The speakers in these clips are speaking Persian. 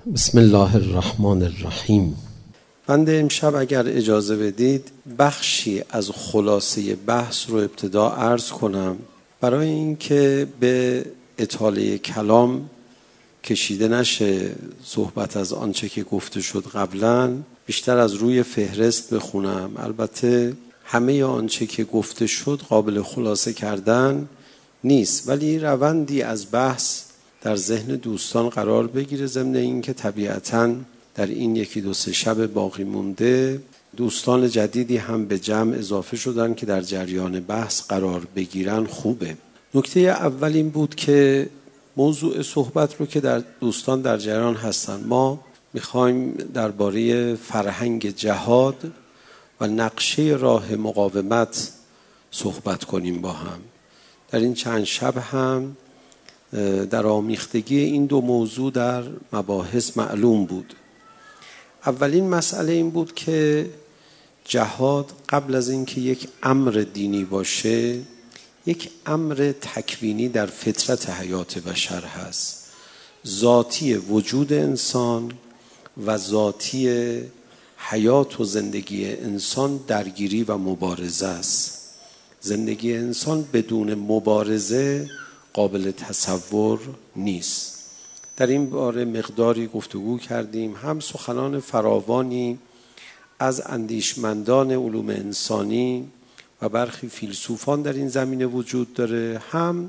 بسم الله الرحمن الرحیم. بنده امشب اگر اجازه بدید بخشی از خلاصه بحث رو ابتدا عرض کنم برای اینکه به اطاله کلام کشیده نشه صحبت از آنچه که گفته شد قبلا، بیشتر از روی فهرست بخونم. البته همه آنچه که گفته شد قابل خلاصه کردن نیست، ولی روندی از بحث در ذهن دوستان قرار بگیره، ضمن اینکه طبیعتاً در این یکی دو سه شب باقی مونده دوستان جدیدی هم به جمع اضافه شدن که در جریان بحث قرار بگیرن. خوبه. نکته اول این بود که موضوع صحبت رو که در دوستان در جریان هستن، ما میخوایم درباره فرهنگ جهاد و نقشه راه مقاومت صحبت کنیم با هم. در این چند شب هم در آمیختگی این دو موضوع در مباحث معلوم بود. اولین مسئله این بود که جهاد قبل از اینکه یک امر دینی باشه یک امر تکوینی در فطرت حیات بشر هست. ذاتی وجود انسان و ذاتی حیات و زندگی انسان درگیری و مبارزه است. زندگی انسان بدون مبارزه قابل تصور نیست. در این باره مقداری گفتگو کردیم، هم سخنان فراوانی از اندیشمندان علوم انسانی و برخی فیلسوفان در این زمینه وجود داره، هم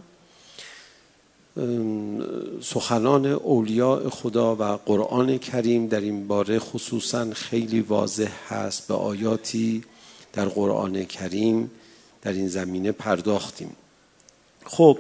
سخنان اولیاء خدا و قرآن کریم در این باره خصوصا خیلی واضح هست. به آیاتی در قرآن کریم در این زمینه پرداختیم. خب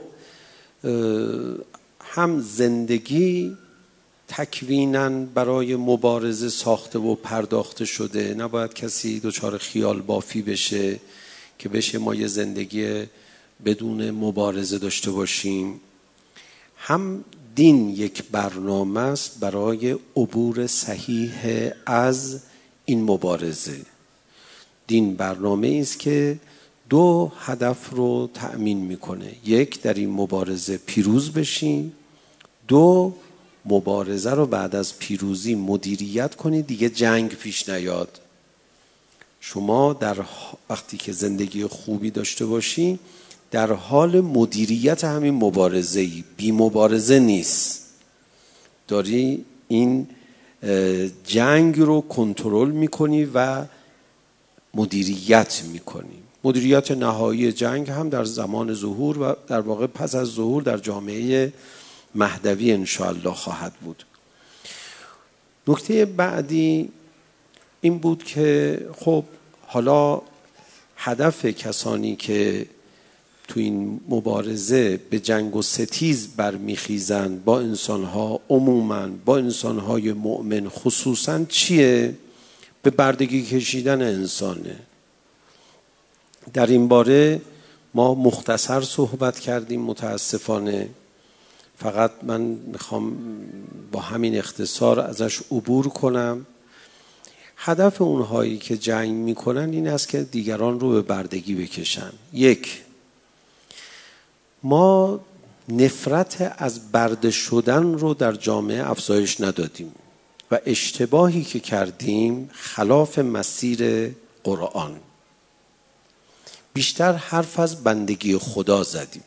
هم زندگی تکویناً برای مبارزه ساخته و پرداخته شده، نباید کسی دچار خیال بافی بشه که بشه ما یه زندگی بدون مبارزه داشته باشیم. هم دین یک برنامه است برای عبور صحیح از این مبارزه. دین برنامه است که دو هدف رو تأمین میکنه: یک، در این مبارزه پیروز بشیم، دو، مبارزه رو بعد از پیروزی مدیریت کنید، دیگه جنگ پیش نیاد. شما در وقتی که زندگی خوبی داشته باشی در حال مدیریت همین مبارزه‌ای، بی مبارزه نیست، داری این جنگ رو کنترل میکنی و مدیریت میکنی. مدیریت نهایی جنگ هم در زمان ظهور و در واقع پس از ظهور در جامعه مهدوی انشاءالله خواهد بود. نکته بعدی این بود که خب حالا هدف کسانی که تو این مبارزه به جنگ و ستیز برمیخیزند با انسانها عموماً، با انسانهای مؤمن خصوصاً چیه؟ به بردگی کشیدن انسانه. در این باره ما مختصر صحبت کردیم متاسفانه، فقط من میخوام با همین اختصار ازش عبور کنم. هدف اونهایی که جنگ میکنن این است که دیگران رو به بردگی بکشن. یک، ما نفرت از برده شدن رو در جامعه افزایش ندادیم و اشتباهی که کردیم خلاف مسیر قرآن، بیشتر حرف از بندگی خدا زدیم.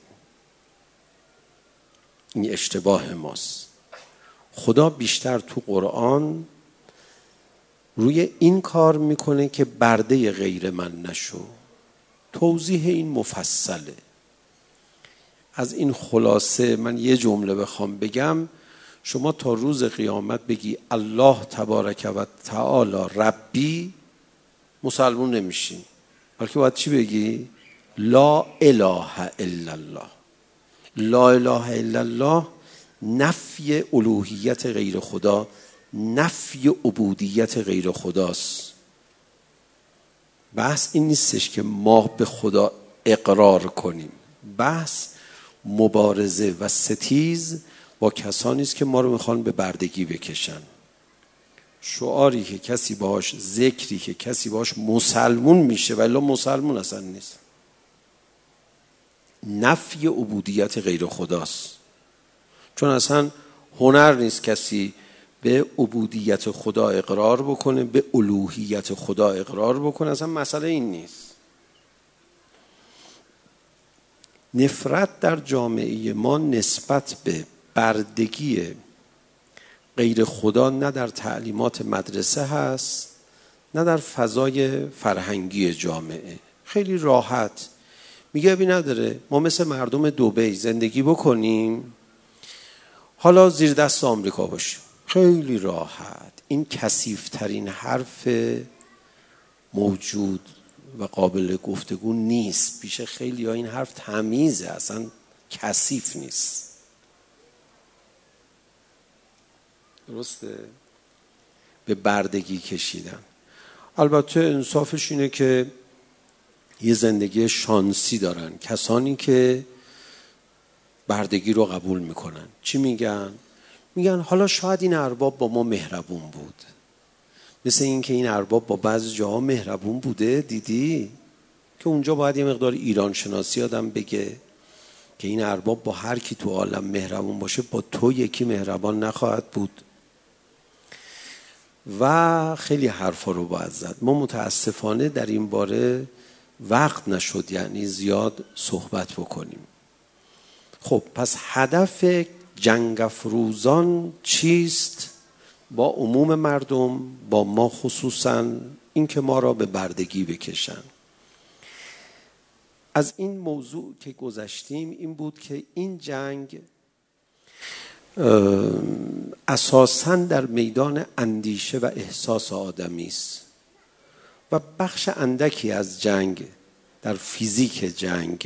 این اشتباه ماست. خدا بیشتر تو قرآن روی این کار میکنه که برده غیر من نشو. توضیح این مفصله. از این خلاصه من یه جمله بخوام بگم، شما تا روز قیامت بگی الله تبارک و تعالی ربی، مسلمون نمیشین، بلکه باید چی بگی؟ لا اله الا الله. لا اله الا الله نفی الوهیت غیر خدا، نفی عبودیت غیر خداست. بحث این نیستش که ما به خدا اقرار کنیم، بحث مبارزه و ستیز با کسانی است که ما رو میخوان به بردگی بکشن. شعاری که کسی باهاش، ذکری که کسی باهاش مسلمون میشه ولی مسلمون اصلا نیست، نفی عبودیت غیر خداست. چون اصلا هنر نیست کسی به عبودیت خدا اقرار بکنه، به الوهیت خدا اقرار بکنه. اصلا مسئله این نیست. نفرت در جامعه ما نسبت به بردگی غیر خدا نه در تعلیمات مدرسه هست نه در فضای فرهنگی جامعه. خیلی راحت میگه ابی نداره ما مثل مردم دبی زندگی بکنیم، حالا زیر دست آمریکا باشیم. خیلی راحت. این کثیف‌ترین حرف موجود و قابل گفتگو نیست. پیش خیلی ها این حرف تمیزه، اصلا کثیف نیست. درسته؟ به بردگی کشیدن. البته انصافش اینه که یه زندگی شانسی دارن کسانی که بردگی رو قبول میکنن. چی میگن؟ میگن حالا شاید این ارباب با ما مهربون بود، مثل این که این ارباب با بعضی جاها مهربون بوده. دیدی که اونجا باید یه مقدار ایران شناسی آدم بگه که این ارباب با هر کی تو عالم مهربون باشه با تو یکی مهربان نخواهد بود. و خیلی حرفا رو باید زد. ما متاسفانه در این باره وقت نشد یعنی زیاد صحبت بکنیم. خب پس هدف جنگ افروزان چیست؟ با عموم مردم، با ما خصوصا، این که ما را به بردگی بکشن. از این موضوع که گذشتیم این بود که این جنگ اساساً در میدان اندیشه و احساس آدمی است و بخش اندکی از جنگ در فیزیک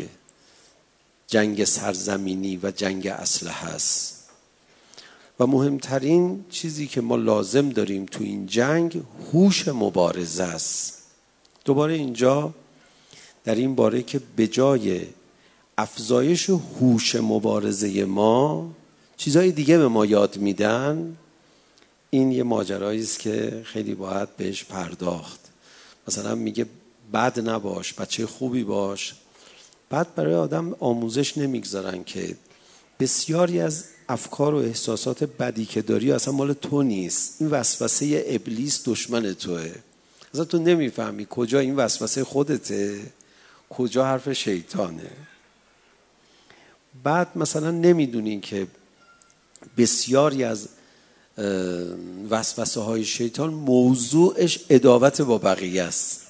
جنگ سرزمینی و جنگ اسلحه است. و مهمترین چیزی که ما لازم داریم تو این جنگ هوش مبارزه است. دوباره اینجا در این باره که به جای افزایش هوش مبارزه ما چیزهای دیگه به ما یاد میدن، این یه ماجرایی است که خیلی باید بهش پرداخت. مثلا میگه بد نباش، بچه خوبی باش. بعد برای آدم آموزش نمیگذارن که بسیاری از افکار و احساسات بدی که داری اصلا مال تو نیست. این وسوسه ابلیس دشمن توه. اصلا تو نمیفهمی کجا این وسوسه خودته، کجا حرف شیطانه. بعد مثلا نمیدونین که بسیاری از وسوسه های شیطان موضوعش عداوت با بقیه است.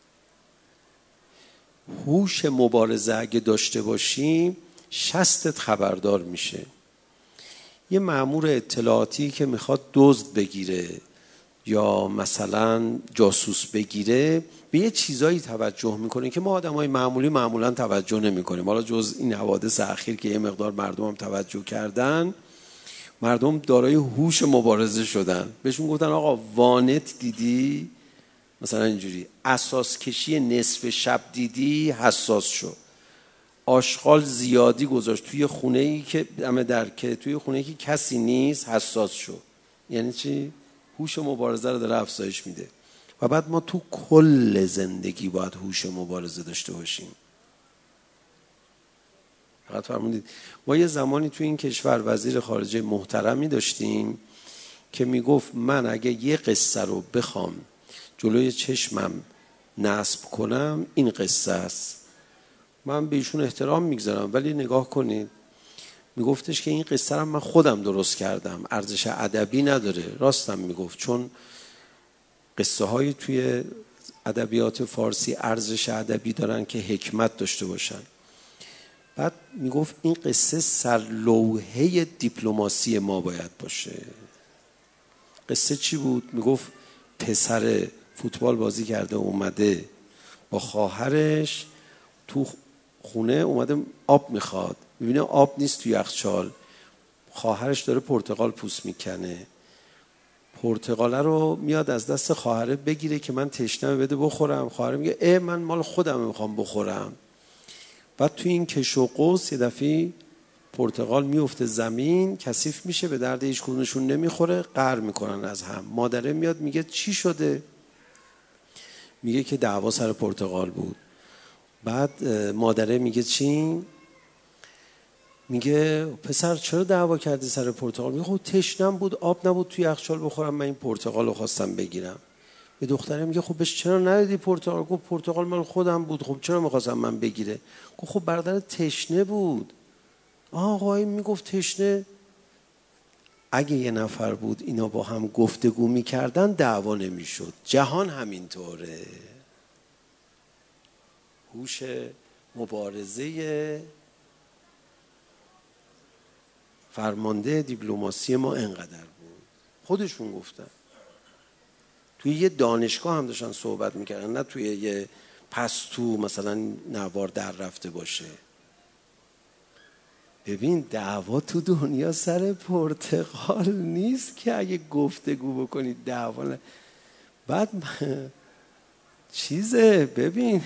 هوش مبارزه اگه داشته باشیم شستت خبردار میشه. یه مأمور اطلاعاتی که میخواد دزد بگیره یا مثلا جاسوس بگیره به یه چیزایی توجه میکنه که ما آدمای معمولا توجه نمیکنیم. حالا جز این حوادث اخیر که یه مقدار مردم هم توجه کردن، مردم دارای هوش مبارزه شدن. بهشون گفتن آقا وانت دیدی؟ مثلا اینجوری اساس کشی نصف شب دیدی؟ حساس شو. آشغال زیادی گذاشت توی خونه‌ای که توی خونه‌ای که کسی نیست؟ حساس شو. یعنی چی؟ هوش مبارزه رو داره افزایش میده. و بعد ما تو کل زندگی باید هوش مبارزه داشته باشیم. فقط فرمودید ما یه زمانی تو این کشور وزیر خارجه محترمی داشتیم که میگفت من اگه یه قصه رو بخوام جلوی چشمم نصب کنم این قصه است. من به ایشون احترام میگذارم ولی نگاه کنید، میگفتش که این قصه رو من خودم درست کردم، ارزش ادبی نداره. راستم میگفت، چون قصه های توی ادبیات فارسی ارزش ادبی دارن که حکمت داشته باشن. بعد میگفت این قصه سرلوحه دیپلماسی ما باید باشه. قصه چی بود؟ میگفت پسر فوتبال بازی کرده اومده با خواهرش تو خونه، اومده آب میخواد، میبینه آب نیست توی یخچال، خواهرش داره پرتقال پوست میکنه، پرتقاله رو میاد از دست خواهره بگیره که من تشنمه بده بخورم. خواهره میگه من مال خودم میخوام بخورم. بعد توی این کش و قوس یه دفعه پرتقال میفته زمین، کثیف میشه، به درد هیچ کدومشون نمیخوره، قهر میکنن از هم. مادره میاد میگه چی شده؟ میگه که دعوا سر پرتقال بود. بعد مادره میگه چی؟ میگه پسر چرا دعوا کردی سر پرتقال؟ میگه خب تشنم بود، آب نبود توی یخچال بخورم، من این پرتقال رو خواستم بگیرم. به دختره میگه خب بهش چرا ندادی پرتقال؟ گفت پرتقال مال خودم بود. خب چرا میخواستم من بگیره؟ گفت خب برادر تشنه بود. آقای میگفت تشنه. اگه یه نفر بود اینا با هم گفتگو میکردن دعوا نمیشد. جهان همینطوره. هوش مبارزه فرمانده دیپلماسی ما انقدر بود. خودشون گفتن. توی یه دانشگاه هم داشتن صحبت میکردن، نه توی یه پستو مثلا نوار در رفته باشه. ببین دعوا تو دنیا سر پرتقال نیست که اگه گفتگو بکنید دعوا بعد چیزه. ببین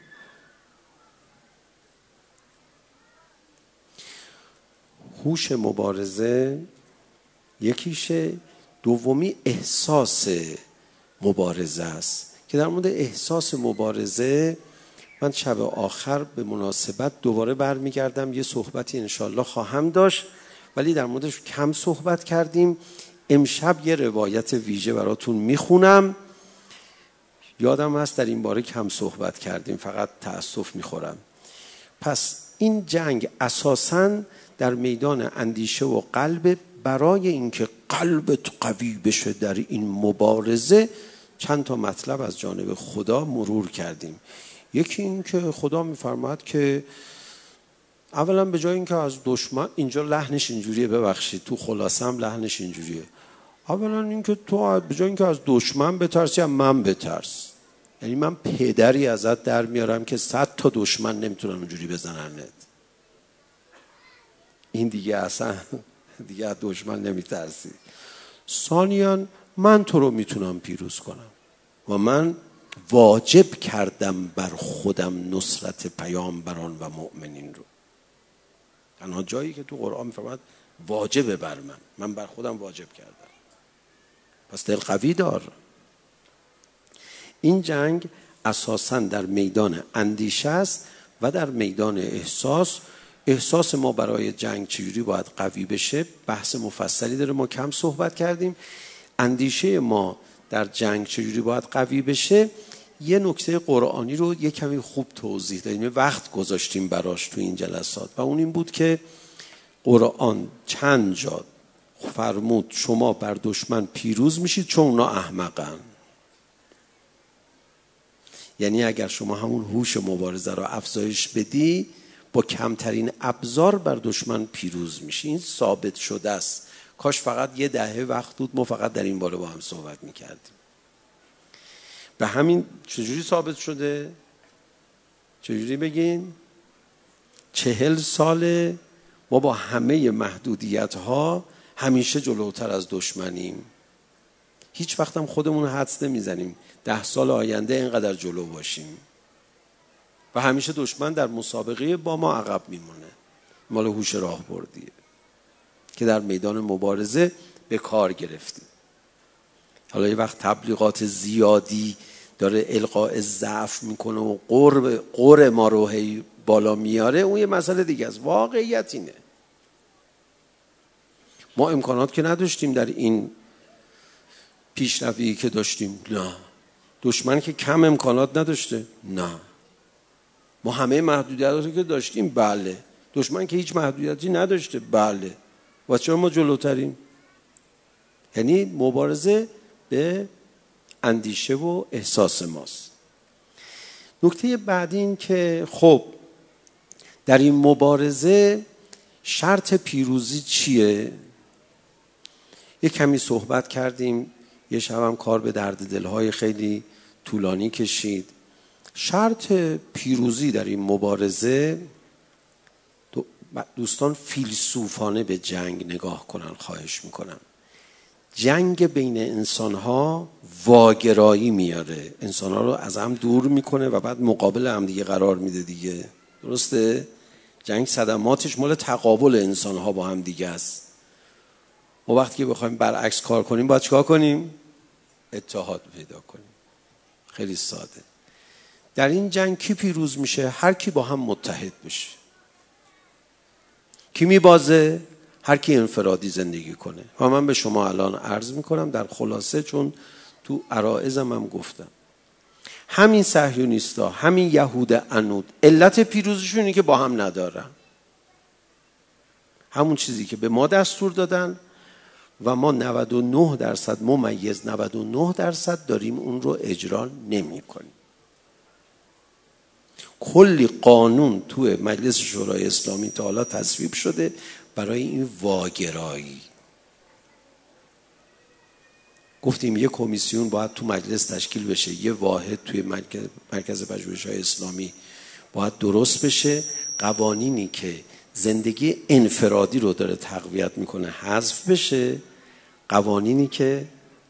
هوش مبارزه یکیشه، دومی احساس مبارزه است که در مورد احساس مبارزه من شب آخر به مناسبت دوباره برمیگردم، یه صحبتی انشالله خواهم داشت، ولی در موردش کم صحبت کردیم. امشب یه روایت ویژه براتون میخونم. یادم هست در این باره کم صحبت کردیم، فقط تأسف میخورم. پس این جنگ اساساً در میدان اندیشه و قلب. برای اینکه قلبت قوی بشه در این مبارزه چند تا مطلب از جانب خدا مرور کردیم. یکی این که خدا میفرماد که اولا به جای اینکه از دشمن، اینجا لحنش اینجوریه، ببخشید تو خلاصه هم لحنش اینجوریه، اولا اینکه تو به جای اینکه از دشمن بترسی از من بترس. یعنی من پدری ازت در میارم که 100 تا دشمن نمیتونن اونجوری بزننت. این دیگه اصلا دیگه از دشمن نمیترسی. ثانیاً من تو رو میتونم پیروز کنم و من واجب کردم بر خودم نصرت پیامبران و مؤمنین رو. تنها جایی که تو قرآن میفرماد واجبه بر من بر خودم واجب کردم. پس دل قوی دار. این جنگ اساساً در میدان اندیشه است و در میدان احساس. احساس ما برای جنگ چجوری باید قوی بشه بحث مفصلی داره، ما کم صحبت کردیم. اندیشه ما در جنگ چجوری باید قوی بشه یه نکته قرآنی رو یه کمی خوب توضیح دادیم، وقت گذاشتیم براش تو این جلسات، و اون این بود که قرآن چند جا فرمود شما بر دشمن پیروز میشید چون اونا احمقن. یعنی اگر شما همون هوش مبارزه رو افزایش بدی با کمترین ابزار بر دشمن پیروز میشی. این ثابت شده است. کاش فقط یه دهه وقت بود ما فقط در این باره با هم صحبت میکردیم. به همین چجوری ثابت شده؟ چجوری بگین؟ 40 ساله ما با همه محدودیت ها همیشه جلوتر از دشمنیم. هیچ وقت هم خودمون حدس نمیزنیم 10 سال آینده اینقدر جلو باشیم و همیشه دشمن در مسابقه با ما عقب میمونه. مال هوش راهبردیه که در میدان مبارزه به کار گرفتیم. حالا یه وقت تبلیغات زیادی داره القاء ضعف میکنه و قور ما رو هی بالا میاره، اون یه مسئله دیگه است. واقعیت اینه ما امکانات که نداشتیم در این پیشروی که داشتیم. نه. دشمن که کم امکانات نداشته. نه. ما همه محدودیت‌ها که داشتیم. بله. دشمن که هیچ محدودیتی نداشته. بله. و چرا ما جلوتریم؟ یعنی مبارزه به اندیشه و احساس ماست. نکته بعدی این که خب در این مبارزه شرط پیروزی چیه؟ یک کمی صحبت کردیم. یه شبم کار به درد دلهای خیلی طولانی کشید. شرط پیروزی در این مبارزه، دوستان فیلسوفانه به جنگ نگاه کنن خواهش میکنم. جنگ بین انسانها واگرایی میاره، انسانها رو از هم دور میکنه و بعد مقابل هم دیگه قرار میده دیگه. درسته؟ جنگ صدماتش مال تقابل انسانها با هم دیگه است. ما وقتی که بخوایم برعکس کار کنیم باید چیکار کنیم؟ اتحاد پیدا کنیم. خیلی ساده. در این جنگ کی پیروز میشه؟ هر کی با هم متحد بشه. کی میبازه؟ هر کی انفرادی زندگی کنه. و من به شما الان عرض میکنم در خلاصه، چون تو عرائضم هم گفتم، همین صهیونیستا، همین یهود عنود، علت پیروزیشون اینه که با هم ندارن. همون چیزی که به ما دستور دادن و ما 99% ممیز 99% داریم اون رو اجرا نمی کنیم. کلی قانون توی مجلس شورای اسلامی تا حالا تصویب شده برای این واگرایی. گفتیم یه کمیسیون باید تو مجلس تشکیل بشه، یه واحد توی مرکز پژوهش‌های اسلامی باید درست بشه، قوانینی که زندگی انفرادی رو داره تقویت میکنه حذف بشه، قوانینی که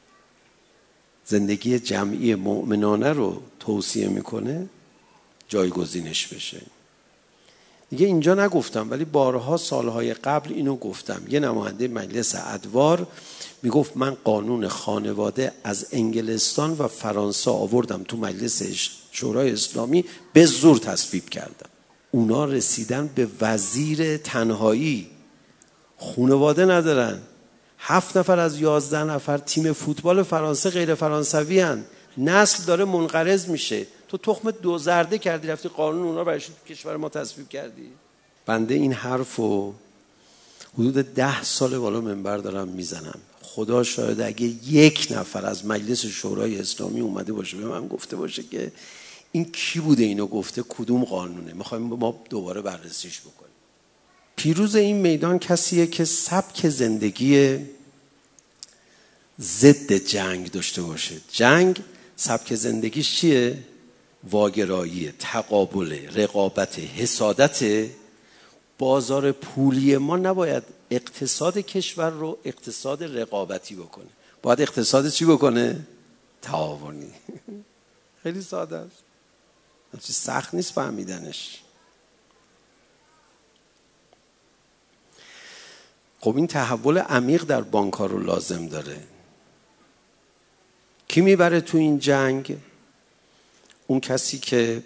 زندگی جمعی مؤمنانه رو توصیه میکنه جایگزینش بشه. دیگه اینجا نگفتم ولی بارها سالهای قبل اینو گفتم. یه نماینده مجلس ادوار میگفت من قانون خانواده از انگلستان و فرانسه آوردم تو مجلس شورای اسلامی، به زور تصویب کردم. اونا رسیدن به وزیر تنهایی، خانواده ندارن. 7 نفر از 11 نفر تیم فوتبال فرانسه غیر فرانسوی هن. نسل داره منقرض میشه. تو تخم دو زرده کردی رفتی قانون اونا رو برای کشور ما تصویب کردی. بنده این حرفو حدود 10 سال بالا منبر دارم میزنم. خدا شاید اگه 1 نفر از مجلس شورای اسلامی اومده باشه به من گفته باشه که این کی بوده اینو گفته، کدوم قانونه، میخوایم ما دوباره بررسیش بکنیم. پیروز این میدان کسیه که سبک زندگی ضد جنگ داشته باشه. جنگ سبک زندگیش چیه؟ واگرایی، تقابل، رقابت، حسادت. بازار پولی ما نباید اقتصاد کشور رو اقتصاد رقابتی بکنه، باید اقتصاد چی بکنه؟ تعاونی. خیلی ساده است، چیز سخت نیست فهمیدنش. خب این تحول عمیق در بانک‌ها رو لازم داره. کی میبره تو این جنگ؟ اون کسی که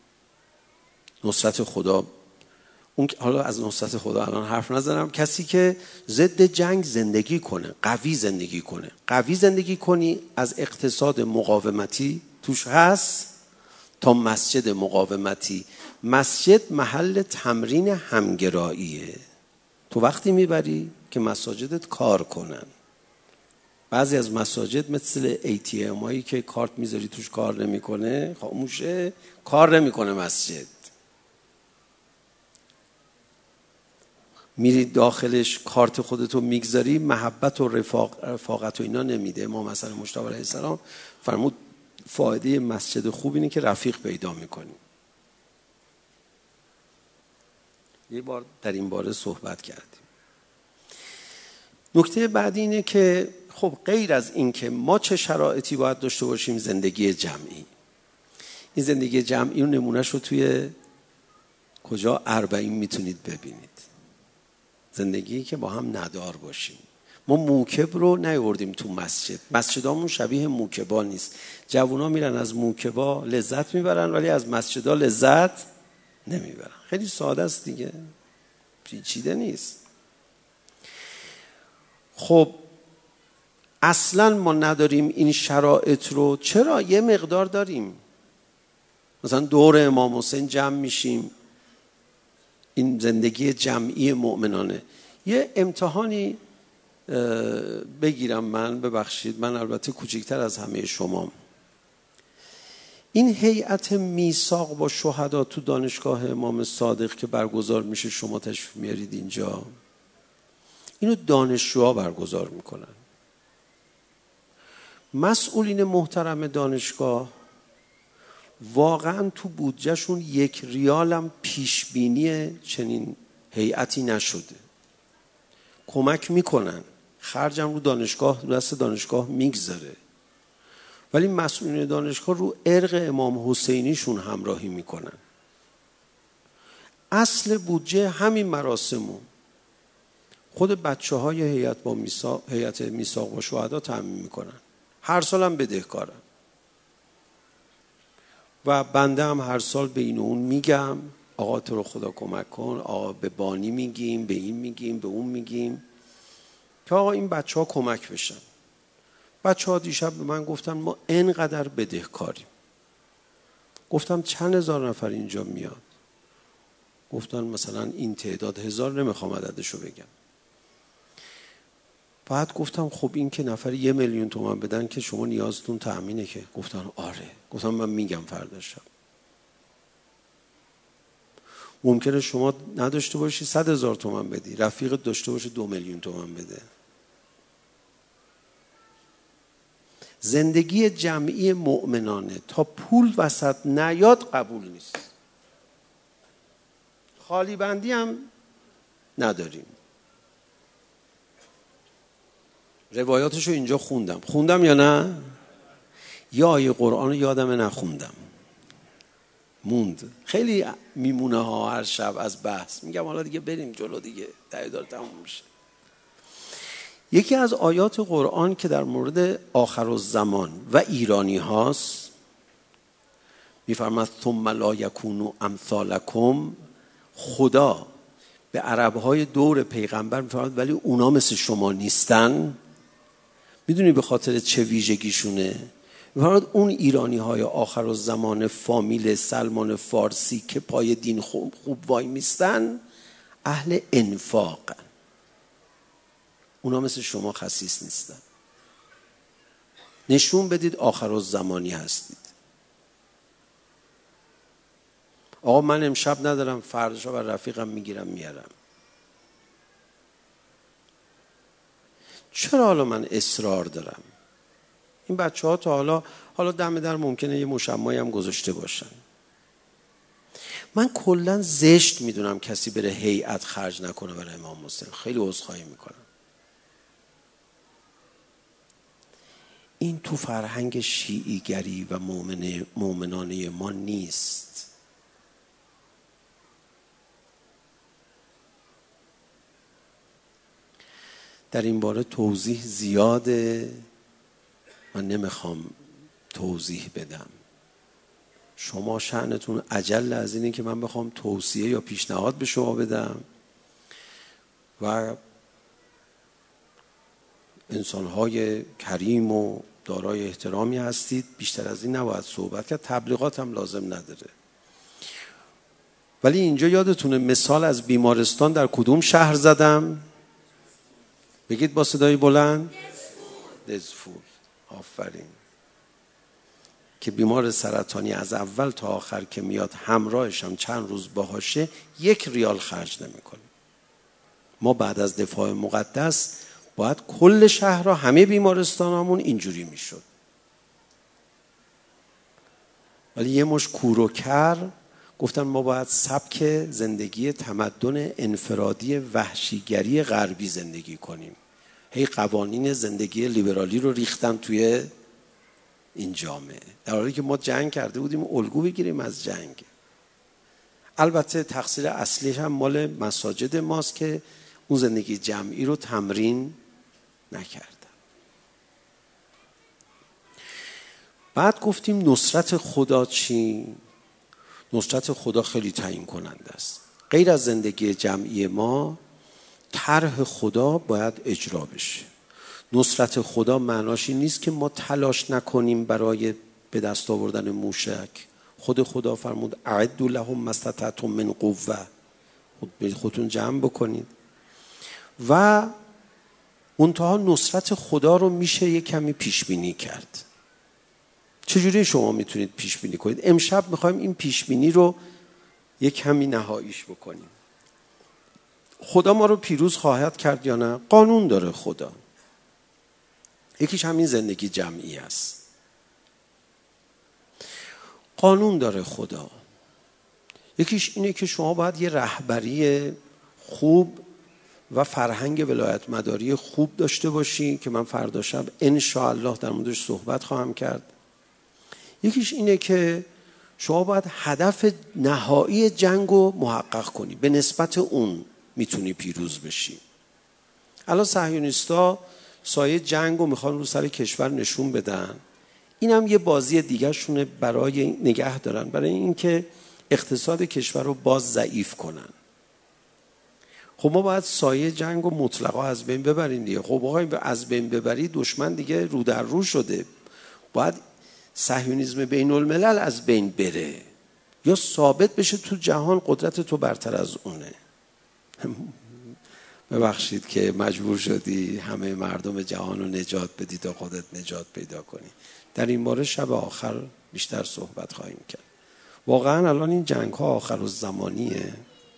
نصرت خدا، اون حالا از نصرت خدا الان حرف نزنم، کسی که ضد جنگ زندگی کنه، قوی زندگی کنه. قوی زندگی کنی از اقتصاد مقاومتی توش هست تا مسجد مقاومتی. مسجد محل تمرین همگراییه. تو وقتی میبری که مساجدت کار کنن. بعضی از مساجد مثل ATM هایی که کارت میذاری توش کار نمیکنه، خاموشه، کار نمیکنه مسجد. میری داخلش کارت خودتو میگذاری، محبت و رفاقت و اینا نمیده. ما مثلا مجتبی علیه السلام فرمود فایده مسجد خوب اینه که رفیق پیدا میکنی. یه بار در این باره صحبت کردیم. نکته بعدی اینه که خب غیر از این که ما چه شرایطی باید داشته باشیم، زندگی جمعی. این زندگی جمعی رو نمونهش رو توی کجا؟ 40 میتونید ببینید. زندگی که با هم ندار باشیم. ما موکب رو نیاوردیم تو مسجد. مسجدامون شبیه موکبا نیست. جوونا میرن از موکبا لذت میبرن ولی از مسجدا لذت نمیبرن. خیلی ساده است دیگه، پیچیده نیست. خب اصلا ما نداریم این شرایط رو. چرا؟ یه مقدار داریم. مثلا دور امام حسین جمع میشیم، این زندگی جمعی مؤمنانه. یه امتحانی بگیرم من، ببخشید من البته کوچکتر از همه شما. این هیئت میثاق با شهدا تو دانشگاه امام صادق که برگزار میشه، شما تشریف میارید اینجا، اینو دانشجوها برگزار میکنن. مسئولین محترم دانشگاه واقعا تو بودجهشون 1 ریال هم پیش بینی چنین هیئتی نشده. کمک میکنن، خرجم رو دانشگاه، رو دست دانشگاه میگذاره، ولی مسئولین دانشگاه رو ارق امام حسینیشون همراهی میکنن. اصل بودجه همین مراسمو خود بچه‌های هیئت میثاق با شهدا تامین میکنن. هر سال هم بدهکارن و بنده هم هر سال به این و اون میگم آقا تو رو خدا کمک کن، آقا به بانی میگیم، به این میگیم، به اون میگیم که آقا این بچه ها کمک بشن. بچه ها دیشب به من گفتن ما اینقدر بدهکاریم. گفتم چند هزار نفر اینجا میاد؟ گفتن مثلا این تعداد هزار، نمیخوام عددشو بگم. بعد گفتم خب این که نفر 1 میلیون تومان بدن که شما نیازتون تأمینه که؟ گفتن آره. گفتم من میگم فردا شب. ممکنه شما نداشته باشی 100,000 تومان بدی، رفیقت داشته باشه 2 میلیون تومان بده. زندگی جمعی مؤمنانه تا پول وسط نیاد قبول نیست. خالی بندی هم نداریم. روایاتشو اینجا خوندم یا نه؟ یا آیه قرآن رو یادم نخوندم، موند. خیلی میمونه ها هر شب از بحث. میگم حالا دیگه بریم جلو دیگه، داره تموم میشه. یکی از آیات قرآن که در مورد آخرالزمان و ایرانی هاست میفرماد ثم لا یکونوا امثالکم. خدا به عربهای دور پیغمبر میفرماد ولی اونا مثل شما نیستن. میدونی به خاطر چه ویژگیشونه؟ میفرماد اون ایرانی های آخرالزمان فامیل سلمان فارسی که پای دین خوب وای میستن اهل انفاقن. اونا مثل شما خسیس نیستن. نشون بدید آخرالزمانی هستید. آقا من امشب ندارم، فرداشا بر رفیقم میگیرم میارم. چرا حالا من اصرار دارم؟ این بچه ها تا حالا دم در ممکنه یه مشمعی هم گذاشته باشن. من کلا زشت میدونم کسی بره هیئت خرج نکنه برای امام مسلم. خیلی عذرخواهی میکنم. این تو فرهنگ شیعیگری و مؤمنانه ما نیست. در این باره توضیح زیاده، من نمیخوام توضیح بدم. شما شأنتون عجل از اینه که من بخوام توصیه یا پیشنهاد به شما بدم و انسان‌های کریم و دارای احترامی هستید. بیشتر از این نباید صحبت کرد. تبلیغات هم لازم نداره. ولی اینجا یادتونه مثال از بیمارستان در کدوم شهر زدم؟ بگید با صدای بلند. دزفول. آفرین. که بیمار سرطانی از اول تا آخر که میاد همراهش هم چند روز باهاشه 1 ریال خرج نمی‌کنه. ما بعد از دفاع مقدس باید کل شهر را همه بیمارستانامون اینجوری میشد. ولی یه مش کور و کر گفتن ما باید سبک زندگی تمدن انفرادی وحشیگری غربی زندگی کنیم. هی قوانین زندگی لیبرالی رو ریختن توی این جامعه، در حالی که ما جنگ کرده بودیم الگو بگیریم از جنگ. البته تقصیر اصلیش هم مال مساجد ماست که اون زندگی جمعی رو تمرین نکردن. بعد گفتیم نصرت خدا چی؟ نصرت خدا خیلی تعیین کننده است. غیر از زندگی جمعی ما، طرح خدا باید اجرا بشه. نصرت خدا معناش این نیست که ما تلاش نکنیم برای به دست آوردن موشک. خدا فرمود اعدوا لهم ما استطعتم من قوه. خودتون جمع بکنید. و منتها نصرت خدا رو میشه یک کمی پیش بینی کرد. چجوری شما میتونید پیش بینی کنید؟ امشب میخوایم این پیش بینی رو یک کمی نهاییش بکنیم. خدا ما رو پیروز خواهد کرد یا نه؟ قانون داره خدا. یکیش همین زندگی جمعی است. قانون داره خدا. یکیش اینه که شما باید یه رهبری خوب و فرهنگ ولایت مداری خوب داشته باشی که من فردا شب انشاءالله در موردش صحبت خواهم کرد. یکیش اینه که شما باید هدف نهایی جنگ رو محقق کنی. به نسبت اون میتونی پیروز بشی. الان صهیونیستا سایه جنگ رو میخوان رو سر کشور نشون بدن. این هم یه بازی دیگه شونه برای نگه دارن، برای اینکه اقتصاد کشور رو باز ضعیف کنن. خب ما باید سایه جنگ و مطلقا از بین ببریم دیگه. خب آقای از بین ببری دشمن دیگه رو در رو شده، باید صهیونیسم بین الملل از بین بره یا ثابت بشه تو جهان قدرت تو برتر از اونه. ببخشید که مجبور شدی همه مردم جهان رو نجات بدی تا خودت نجات پیدا کنی. در این باره شب آخر بیشتر صحبت خواهیم کرد. واقعا الان این جنگ ها آخرالزمانیه.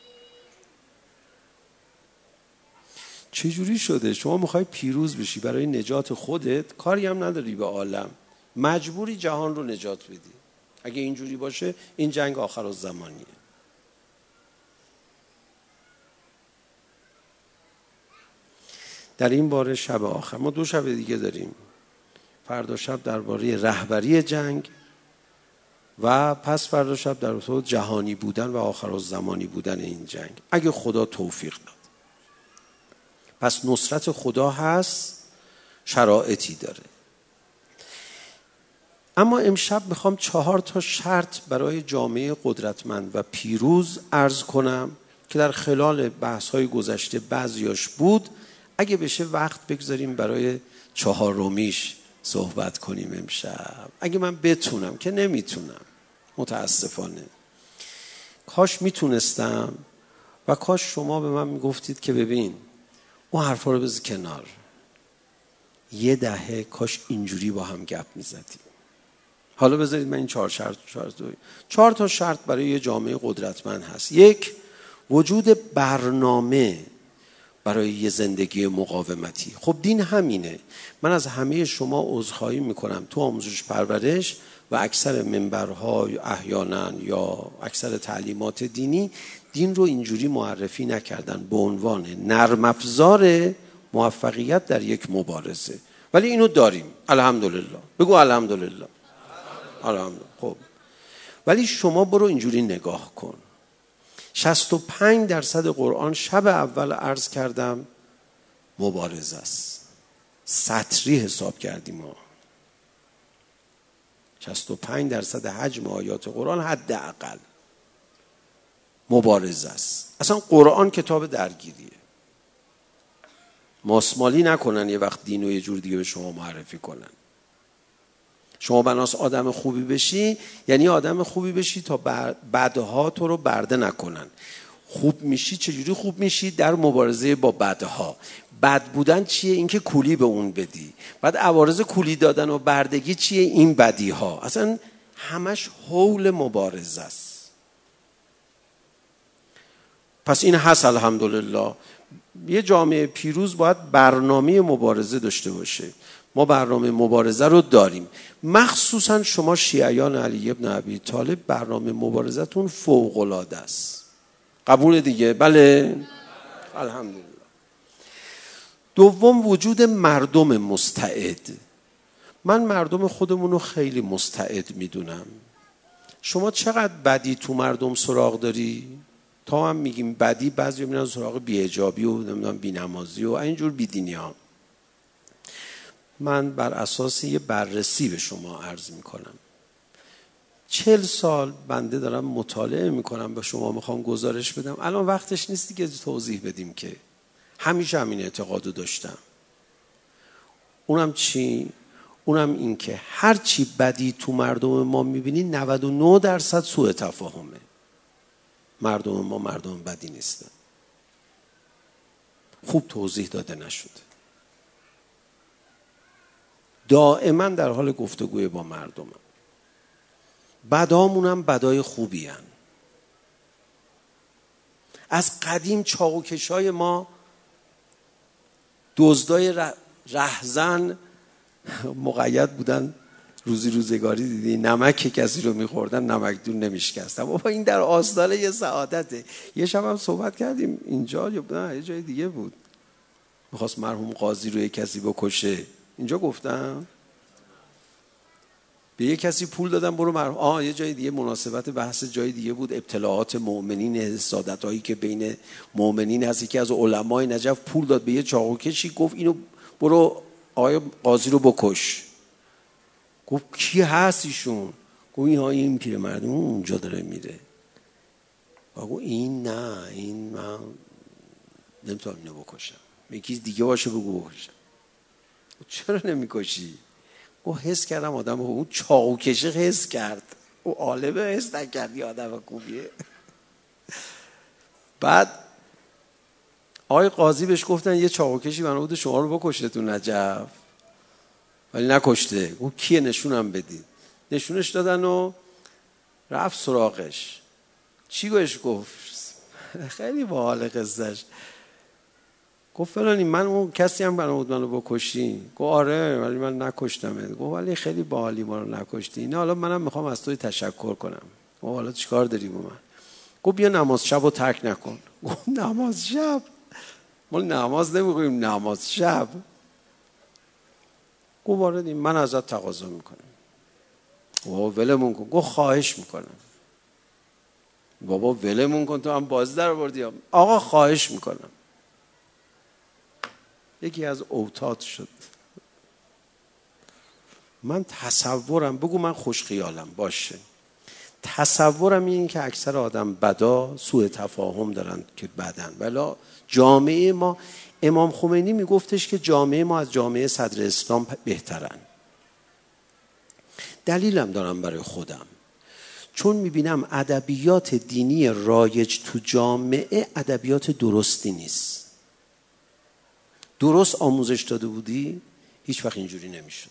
چجوری شده شما میخوای پیروز بشی برای نجات خودت، کاری هم نداری به عالم، مجبوری جهان رو نجات بدی؟ اگه اینجوری باشه این جنگ آخرالزمانیه. در این باره شب آخر ما 2 شب دیگه داریم. فردا شب درباره رهبری جنگ و پس فردا شب درباره جهانی بودن و آخرالزمانی بودن این جنگ، اگه خدا توفیق داد. پس نصرت خدا هست، شرایطی داره. اما امشب میخوام 4 شرط برای جامعه قدرتمند و پیروز عرض کنم که در خلال بحث‌های گذشته بعضیاش بود. اگه بشه وقت بگذاریم برای 4میش صحبت کنیم امشب، اگه من بتونم، که نمیتونم متاسفانه. کاش میتونستم و کاش شما به من میگفتید که ببین اون حرفا رو بذار کنار، 10 دهه کاش اینجوری با هم گپ میزدیم. حالا بذارید من این 4 شرط برای یه جامعه قدرتمند هست. 1، وجود برنامه برای یه زندگی مقاومتی. خب دین همینه. من از همه شما عذرخواهی میکنم، تو آموزش پرورش و اکثر منبرها احیانا یا اکثر تعلیمات دینی دین رو اینجوری معرفی نکردن به عنوان نرم افزار موفقیت در یک مبارزه، ولی اینو داریم الحمدلله. بگو الحمدلله. الحمدلله. خب ولی شما برو اینجوری نگاه کن. 65% قرآن شب اول عرض کردم مبارزه است. سطری حساب کردیم ما. 65% حجم آیات قرآن حداقل مبارزه است. اصلا قرآن کتاب درگیریه. ماسمالی نکنن یه وقت دین رو یه جور دیگه به شما معرفی کنن. شما بناس آدم خوبی بشی یعنی آدم خوبی بشی تا بدها تو رو برده نکنن. خوب میشی چجوری خوب میشی؟ در مبارزه با بدها. بد بودن چیه؟ این که کولی به اون بدی. بعد عوارض کولی دادن و بردگی چیه؟ این بدی ها. اصلا همش حول مبارزه است. پس این هست الحمدلله. یه جامعه پیروز باید برنامه مبارزه داشته باشه. ما برنامه مبارزه رو داریم. مخصوصا شما شیعیان علی ابن ابی طالب برنامه مبارزتون فوق‌العاده است. قبول دیگه؟ بله الحمدلله. 2، وجود مردم مستعد. من مردم خودمون رو خیلی مستعد میدونم. شما چقدر بدی تو مردم سراغ داری؟ تا هم میگیم بدی، بعضی میرن سراغ بی‌حجابی و نمیدونم بی‌نمازی و اینجور بی‌دینی‌ها. من بر اساس یه بررسی به شما عرض میکنم. 40 سال بنده دارم مطالعه میکنم، به شما میخوام گزارش بدم. الان وقتش نیستی که توضیح بدیم که همیشه همین اعتقادو داشتم. اونم چی؟ اونم این که هر چی بدی تو مردم ما میبینی 99% سوء تفاهمه. مردم ما مردم بدی نیستن. خوب توضیح داده نشده. دائما در حال گفتگوی با مردم. بدامون هم بدای خوبی هن. از قدیم چاقوکشای ما دزدای رهزن مقید بودن. روزگاری دیدی نمک کسی رو میخوردن نمکدون نمیشکستن. بابا این در آستانه یه سعادته. یه شب هم صحبت کردیم اینجا یا نه یه جای دیگه بود، میخواست مرحوم قاضی رو یه کسی بکشه. اینجا گفتم به یه کسی پول دادم برو مرحوم یه جای دیگه مناسبت بحث جای دیگه بود، ابتلاعات مؤمنین، حسادتایی که بین مؤمنین هست. یکی از علمای نجف پول داد به یه چاقوکشی، گفت اینو برو آقای قاضی رو بکش. گفت کی هست ایشون؟ گفت این پیرمرد اونجا داره میره. بگو این نه، این من نمیتونم اینو بکشم، یکی دیگه باشه بگو بکشم. چرا نمیکشی؟ او حس کردم آدم، اون چاقو کشه حس کرد، او عالمه حس نکردی آدم خوبیه. بعد آقای قاضی بهش گفتن یه چاقو کشی بنا بود شما رو بکشه تو نجف، ولی نکشته. او کیه؟ نشونم بدید. نشونش دادن و رفت سراغش. چی بهش گفت؟ خیلی باحال قصهش. گفت فلانی من اون کسی هم بنا بود منو بکشی؟ گفت آره ولی من نکشتمت. گفت ولی خیلی باحالی ما رو نکشتی. اینا حالا منم میخوام از توی تشکر کنم. گفت حالا چیکار داری با من؟ گفت بیا نماز شب رو ترک نکن. گفت نماز شب؟ ما نماز نمیخونیم، نماز شب؟ گفت وارد این من ازت تقاضا میکنم. گفت ولمون کن. گفت خواهش میکنم. بابا ولمون کن، تو هم باز در آوردی. آقا خواهش میکنم. یکی از اوتاد شد. من تصورم، بگو من خوش خیالم باشه، تصورم این که اکثر آدم بدا سوء تفاهم دارن که بدن، ولی جامعه ما، امام خمینی میگفتش که جامعه ما از جامعه صدر اسلام بهترن. دلیلم دارم برای خودم، چون میبینم ادبیات دینی رایج تو جامعه ادبیات درستی نیست. درست آموزش داده بودی هیچ وقت اینجوری نمیشد.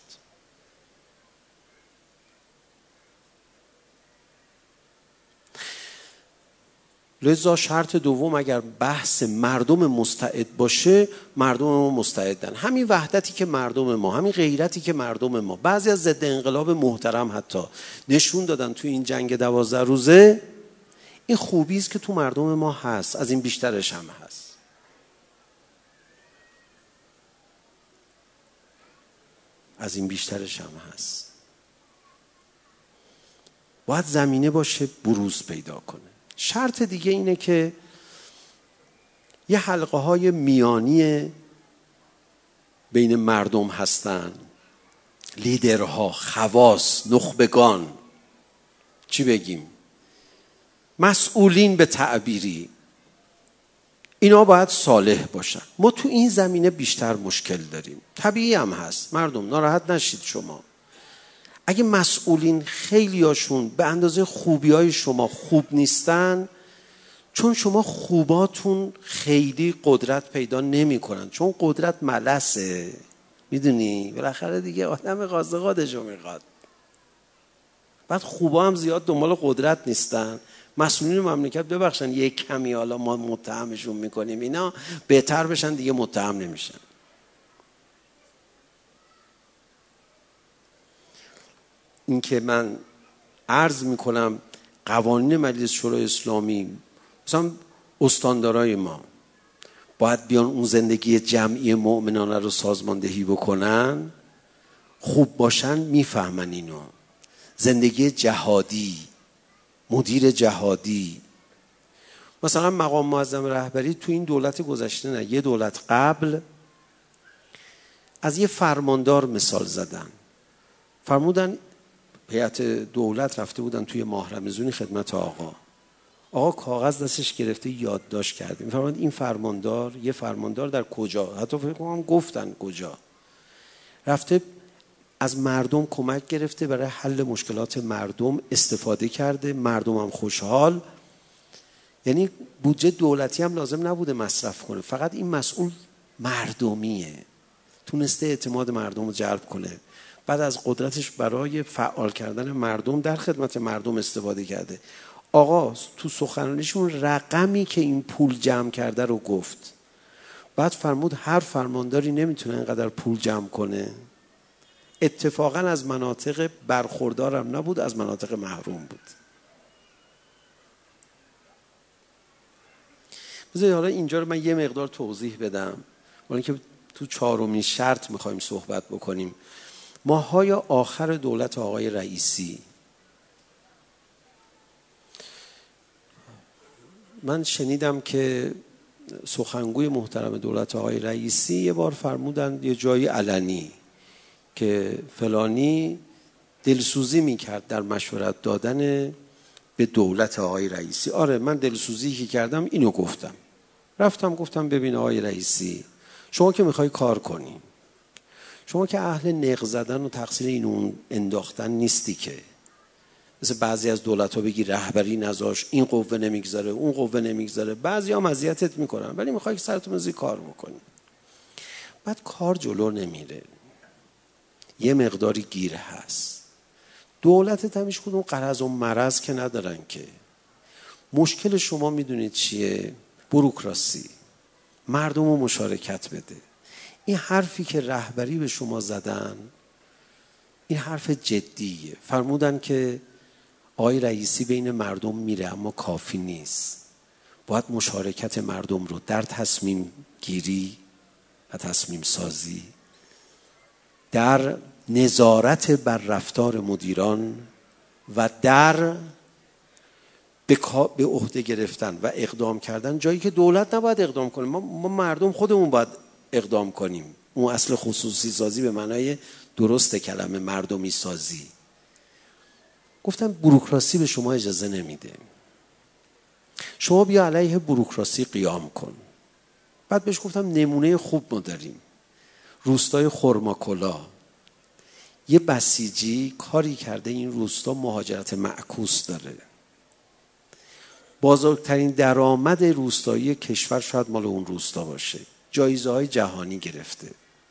لذا شرط دوم اگر بحث مردم مستعد باشه، مردم ما مستعدن. همین وحدتی که مردم ما، همین غیرتی که مردم ما، بعضی از ضد انقلاب محترم حتی نشون دادن توی این جنگ 12 روزه، این خوبی است که تو مردم ما هست. از این بیشترش هم هست. از این بیشترش هم هست. باید زمینه باشه بروز پیدا کنه. شرط دیگه اینه که یه حلقه های میانی بین مردم هستن، لیدرها، خواص، نخبگان، چی بگیم، مسئولین به تعبیری، اینا باید صالح باشن. ما تو این زمینه بیشتر مشکل داریم. طبیعی هم هست. مردم ناراحت نشید شما. اگه مسئولین خیلیاشون به اندازه خوبیای شما خوب نیستن، چون شما خوباتون خیلی قدرت پیدا نمی کنن، چون قدرت ملسه، میدونی بالاخره دیگه آدم قاضقادشو میخواد. بعد خوبا هم زیاد دنبال قدرت نیستن. مسئولین مملکت ببخشن یک کمی حالا ما متهمشون میکنیم، اینا بهتر بشن دیگه متهم نمیشن. این که من عرض میکنم قوانین مجلس شورای اسلامی، مثلا استاندارای ما باید بیان اون زندگی جمعی مؤمنانه رو سازماندهی بکنن، خوب باشن، میفهمن اینو. زندگی جهادی، مدیر جهادی، مثلا مقام معظم رهبری تو این دولت گذشته نه، یه دولت قبل، از یه فرماندار مثال زدن. فرمودن هیئت دولت رفته بودن توی ماه رمضان خدمت آقا کاغذ دستش گرفته یادداشت کردیم. فرمودن این فرماندار، یه فرماندار در کجا، حتی فکر کنم گفتن کجا، رفته از مردم کمک گرفته، برای حل مشکلات مردم استفاده کرده، مردم هم خوشحال. یعنی بودجه دولتی هم لازم نبوده مصرف کنه، فقط این مسئول مردمیه، تونسته اعتماد مردم رو جلب کنه. بعد از قدرتش برای فعال کردن مردم در خدمت مردم استفاده کرده. آقا تو سخنرانیشون رقمی که این پول جمع کرده رو گفت. بعد فرمود هر فرمانداری نمیتونه اینقدر پول جمع کنه. اتفاقا از مناطق برخوردارم نبود، از مناطق محروم بود. بذارید حالا اینجا رو من یه مقدار توضیح بدم، ولی که تو چهارمین شرط میخوایم صحبت بکنیم. ماهای آخر دولت آقای رئیسی، من شنیدم که سخنگوی محترم دولت آقای رئیسی یه بار فرمودن یه جایی علنی که فلانی دلسوزی میکرد در مشورت دادن به دولت آقای رئیسی. آره من دلسوزی که کردم اینو گفتم. رفتم گفتم ببین آقای رئیسی، شما که میخوای کار کنی، شما که اهل نق زدن و تقصیر این اون انداختن نیستی که مثل بعضی از دولت‌ها بگی رهبری نذاش، این قوه نمیگذاره، اون قوه نمیگذاره، بعضی‌ها اذیتت میکنن ولی میخوای که سرتون بزنی کار بکنی. بعد کار جلو نمیره، یه مقداری گیر هست. دولت هم هیچ کدوم قرض و مرض که ندارن که. مشکل شما میدونید چیه؟ بوروکراسی. مردم رو مشارکت بده. این حرفی که رهبری به شما زدن این حرف جدیه. فرمودن که آقای رئیسی بین مردم میره اما کافی نیست. باید مشارکت مردم رو در تصمیم گیری و تصمیم سازی، در نظارت بر رفتار مدیران و در به عهده گرفتن و اقدام کردن جایی که دولت نباید اقدام کنه. ما مردم خودمون باید اقدام کنیم. اون اصل خصوصی سازی به معنای درست کلمه مردمی سازی. گفتم بوروکراسی به شما اجازه نمیده. شما بیا علیه بوروکراسی قیام کن. بعد بهش گفتم نمونه خوب ما داریم. روستای خرماکلا. یه بسیجی کاری کرده این روستا مهاجرت معکوس داره. بزرگترین درآمد روستایی کشور شاید مال اون روستا باشه. جایزه‌های جهانی گرفته.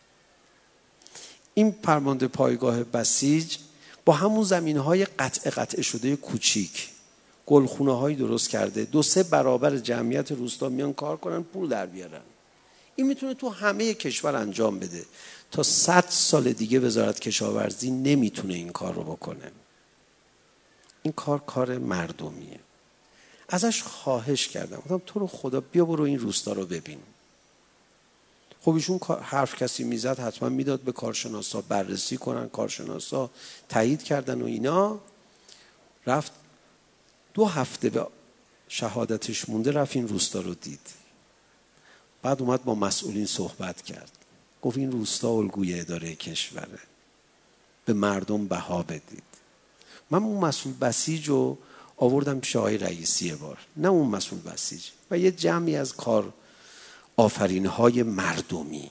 این فرمانده پایگاه بسیج با همون زمین‌های قطع شده کوچیک گلخونه‌هایی درست کرده. 2-3 برابر جمعیت روستا میان کار کنن، پول در بیارن. این میتونه تو همه کشور انجام بده. تا 100 سال دیگه وزارت کشاورزی نمیتونه این کار رو بکنه. این کار مردمیه. ازش خواهش کردم، گفتم تو رو خدا بیا برو این روستا رو ببین. خب ایشون حرف کسی میزد حتما میداد به کارشناسا بررسی کنن، کارشناسا تایید کردن و اینا. رفت 2 هفته به شهادتش مونده، رفت این روستا رو دید. بعد اومد با مسئولین صحبت کرد. گفت این روستا الگوی اداره کشوره، به مردم بها بدید. من اون مسئول بسیج رو آوردم پیش آقای رئیسی بار، نه اون مسئول بسیج، و یه جمعی از کار آفرین‌های مردمی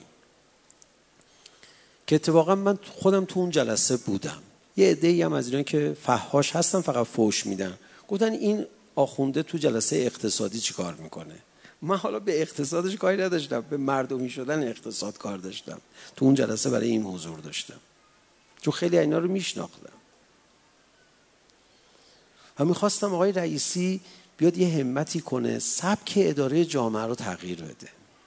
که اتفاقا من خودم تو اون جلسه بودم. یه عده‌ای هم از اینا که فحاش هستن فقط فوش میدن، گفتن این آخونده تو جلسه اقتصادی چی کار میکنه. من حالا به اقتصادش کاری نداشتم، به مردمی شدن اقتصاد کار داشتم. تو اون جلسه برای این حضور داشتم چون خیلی اینا رو میشناختم. و میخواستم آقای رئیسی بیاد یه همتی کنه سبک اداره جامعه رو تغییر بده.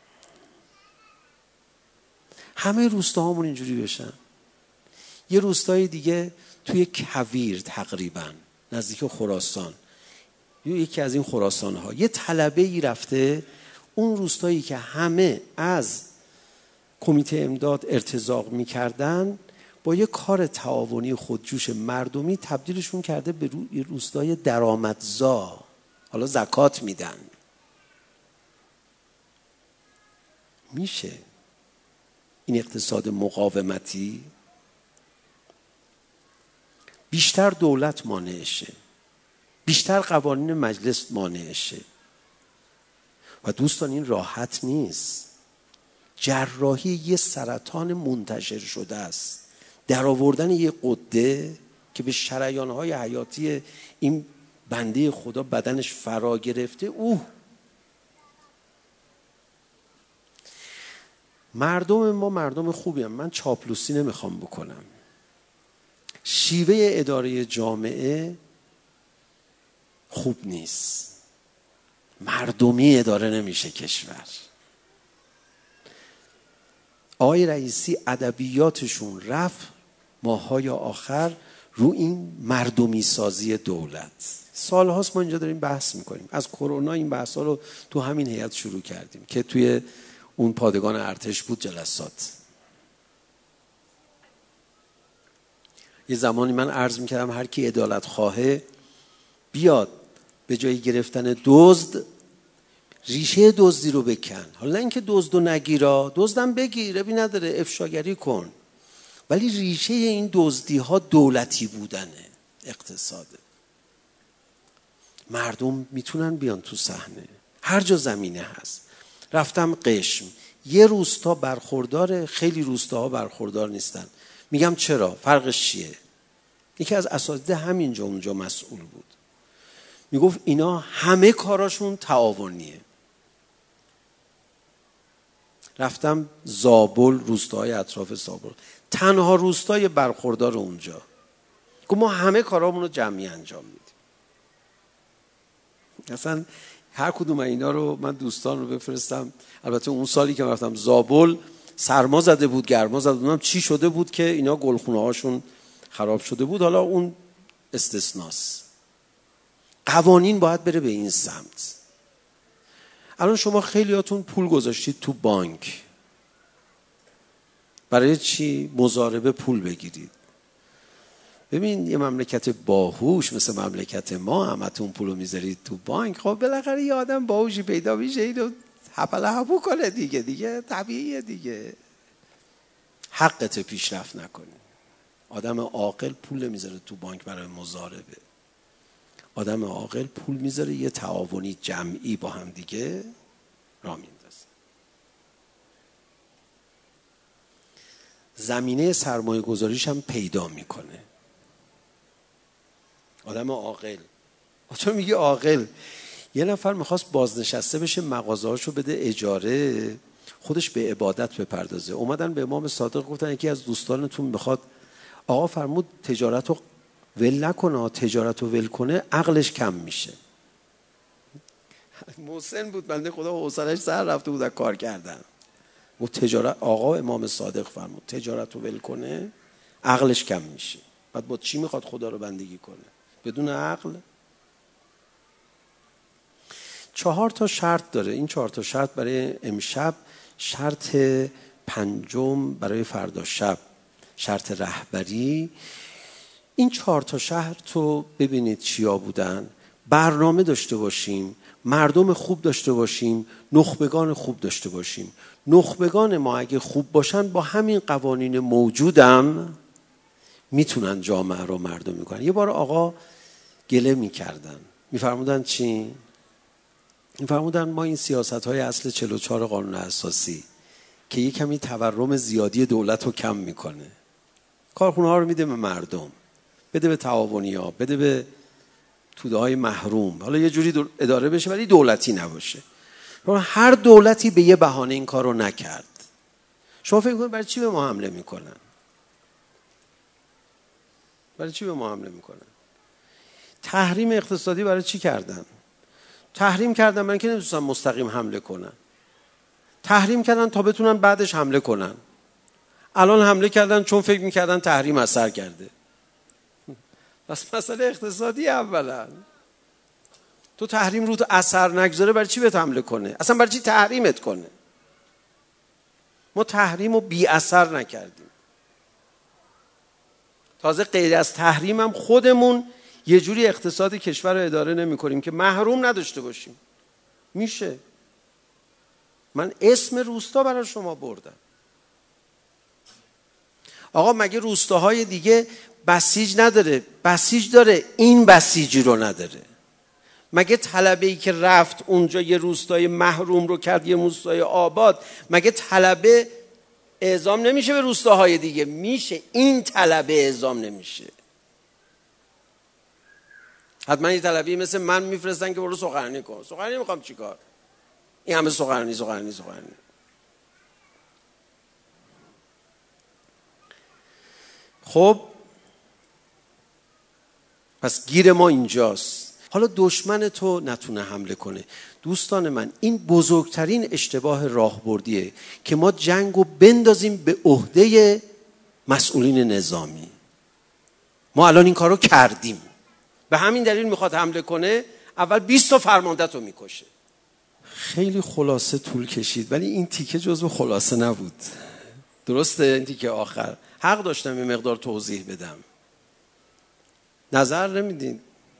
همه روستاهامون اینجوری بشن. یه روستای دیگه توی کویر تقریبا نزدیک خراسان، یکی از این خراسان‌ها، یه طلبه‌ای رفته اون روستایی که همه از کمیته امداد ارتزاق می‌کردن، با یه کار تعاونی خودجوش مردمی تبدیلشون کرده به روستای درآمدزا. حالا زکات میدن. میشه این اقتصاد مقاومتی؟ بیشتر دولت مانعشه، بیشتر قوانین مجلس مانعشه. و دوستان این راحت نیست. جراحی یه سرطان منتشر شده است. در آوردن یه غده که به شریان‌های حیاتی این بنده خدا بدنش فرا گرفته. مردم ما مردم خوبی هم. من چاپلوسی نمیخوام بکنم. شیوه اداره جامعه خوب نیست. مردمی اداره نمیشه کشور. آقای رئیسی ادبیاتشون رفت ماهای آخر رو این مردمی سازی دولت. سالهاست ما اینجا داریم بحث میکنیم. از کرونا این بحثا رو تو همین هیئت شروع کردیم که توی اون پادگان ارتش بود جلسات. یه زمانی من عرض میکردم هر کی عدالت خواهه بیاد به جای گرفتن دزد ریشه دزدی رو بکن. حالا اینکه دزدو نگیرا، دزدم بگیر، ربی نداره، افشاگری کن، ولی ریشه این دزدی ها دولتی بودنه، اقتصاده. مردم میتونن بیان تو صحنه، هر جا زمینه هست. رفتم قشم، یه روستا برخورداره، خیلی روستاها برخوردار نیستن. میگم چرا؟ فرقش چیه؟ یکی از اساتید همینجا اونجا مسئول بود، میگفت اینا همه کاراشون تعاونیه. رفتم زابل، روستاهای اطراف زابل، تنها روستای برخوردار اونجا، گفت ما همه کارامون رو جمعی انجام میدیم. اصلا هر کدوم اینا رو من دوستان رو بفرستم. البته اون سالی که رفتم زابل سرما زده بود، گرما زده بود، چی شده بود که اینا گلخونه هاشون خراب شده بود، حالا اون استثناست. قوانین باید بره به این سمت. الان شما خیلیاتون پول گذاشتید تو بانک، برای چی؟ مضاربه پول بگیرید. ببین یه مملکت باهوش مثل مملکت ما، همتون پولو میذارید تو بانک، خب بالاخره یه آدم باهوشی پیدا میشه اینو هپله هپو کنه دیگه طبیعیه دیگه. حقت پیشرفت نکنی. آدم عاقل پول میذاره تو بانک برای مضاربه. آدم عاقل پول میذاره یه تعاونی جمعی با هم دیگه راه میندازه. زمینه سرمایه گذاریش هم پیدا میکنه. آدم عاقل. چون میگه عاقل؟ یه نفر میخواست بازنشسته بشه، مغازه‌هاشو بده اجاره، خودش به عبادت بپردازه. اومدن به امام صادق گفتن یکی از دوستانتون میخواد، آقا فرمود تجارتو ول نکنه، تجارتو ول کنه عقلش کم میشه. محسن بود بنده خدا، حوصله‌اش سر رفته بود از کار کردن. گفت تجارت، آقا امام صادق فرمود تجارتو ول کنه عقلش کم میشه. بعد با چی میخواد خدا رو بندگی کنه؟ بدون عقل. 4 شرط داره. این 4 شرط برای امشب، شرط 5 برای فردا شب، شرط رهبری. این 4 شرط رو ببینید چیا بودن. برنامه داشته باشیم، مردم خوب داشته باشیم، نخبگان خوب داشته باشیم. نخبگان ما اگه خوب باشن با همین قوانین موجودم میتونن جامعه رو مردمی کنن. یه بار آقا گله میکردن، میفرمودن چی؟ میفرمودن ما این سیاست‌های اصل 44 قانون اساسی که یه کمی تورم زیادی دولت رو کم میکنه، کارخونه ها رو میده به مردم، بده به تعاونی ها، بده به توده های محروم، حالا یه جوری اداره بشه ولی دولتی نباشه. هر دولتی به یه بهانه این کار رو نکرد. شما فکر کنید برای چی به ما حمله میکنن؟ برای چی به ما حمله میکنن؟ تحریم اقتصادی برای چی کردن؟ تحریم کردن من که نمیتونستم مستقیم حمله کنن. تحریم کردن تا بتونن بعدش حمله کنن. الان حمله کردن چون فکر میکردن تحریم اثر کرده. بس مسئله اقتصادی اولا. تو تحریم رو تو اثر نگذاره برای چی بهت حمله کنه؟ اصلا برای چی تحریمت کنه؟ ما تحریم رو بی اثر نکردیم. تازه غیر از تحریم هم خودمون یه جوری اقتصاد کشور رو اداره نمی کنیم که محروم نداشته باشیم. میشه. من اسم روستا برای شما بردم. آقا مگه روستاهای دیگه بسیج نداره؟ بسیج داره، این بسیجی رو نداره. مگه طلبه‌ای که رفت اونجا یه روستای محروم رو کرد یه روستای آباد، مگه طلبه اعزام نمیشه به روستاهای دیگه؟ میشه. این طلبه اعزام نمیشه. حتما یه طلبی مثل من میفرستن که برو سخنرانی کن. سخنرانی میخوام چیکار؟ این همه سخنرانی. خب پس گیر ما اینجاست. حالا دشمن تو نتونه حمله کنه. دوستان من، این بزرگترین اشتباه راهبردیه که ما جنگو بندازیم به عهده مسئولین نظامی. ما الان این کارو کردیم، به همین دلیل میخواد حمله کنه، اول 20 تا فرمانده تو میکشه. خیلی خلاصه طول کشید ولی این تیکه جزو خلاصه نبود. درسته؟ این تیکه آخر حق داشتم یه مقدار توضیح بدم. نظر نمیدین؟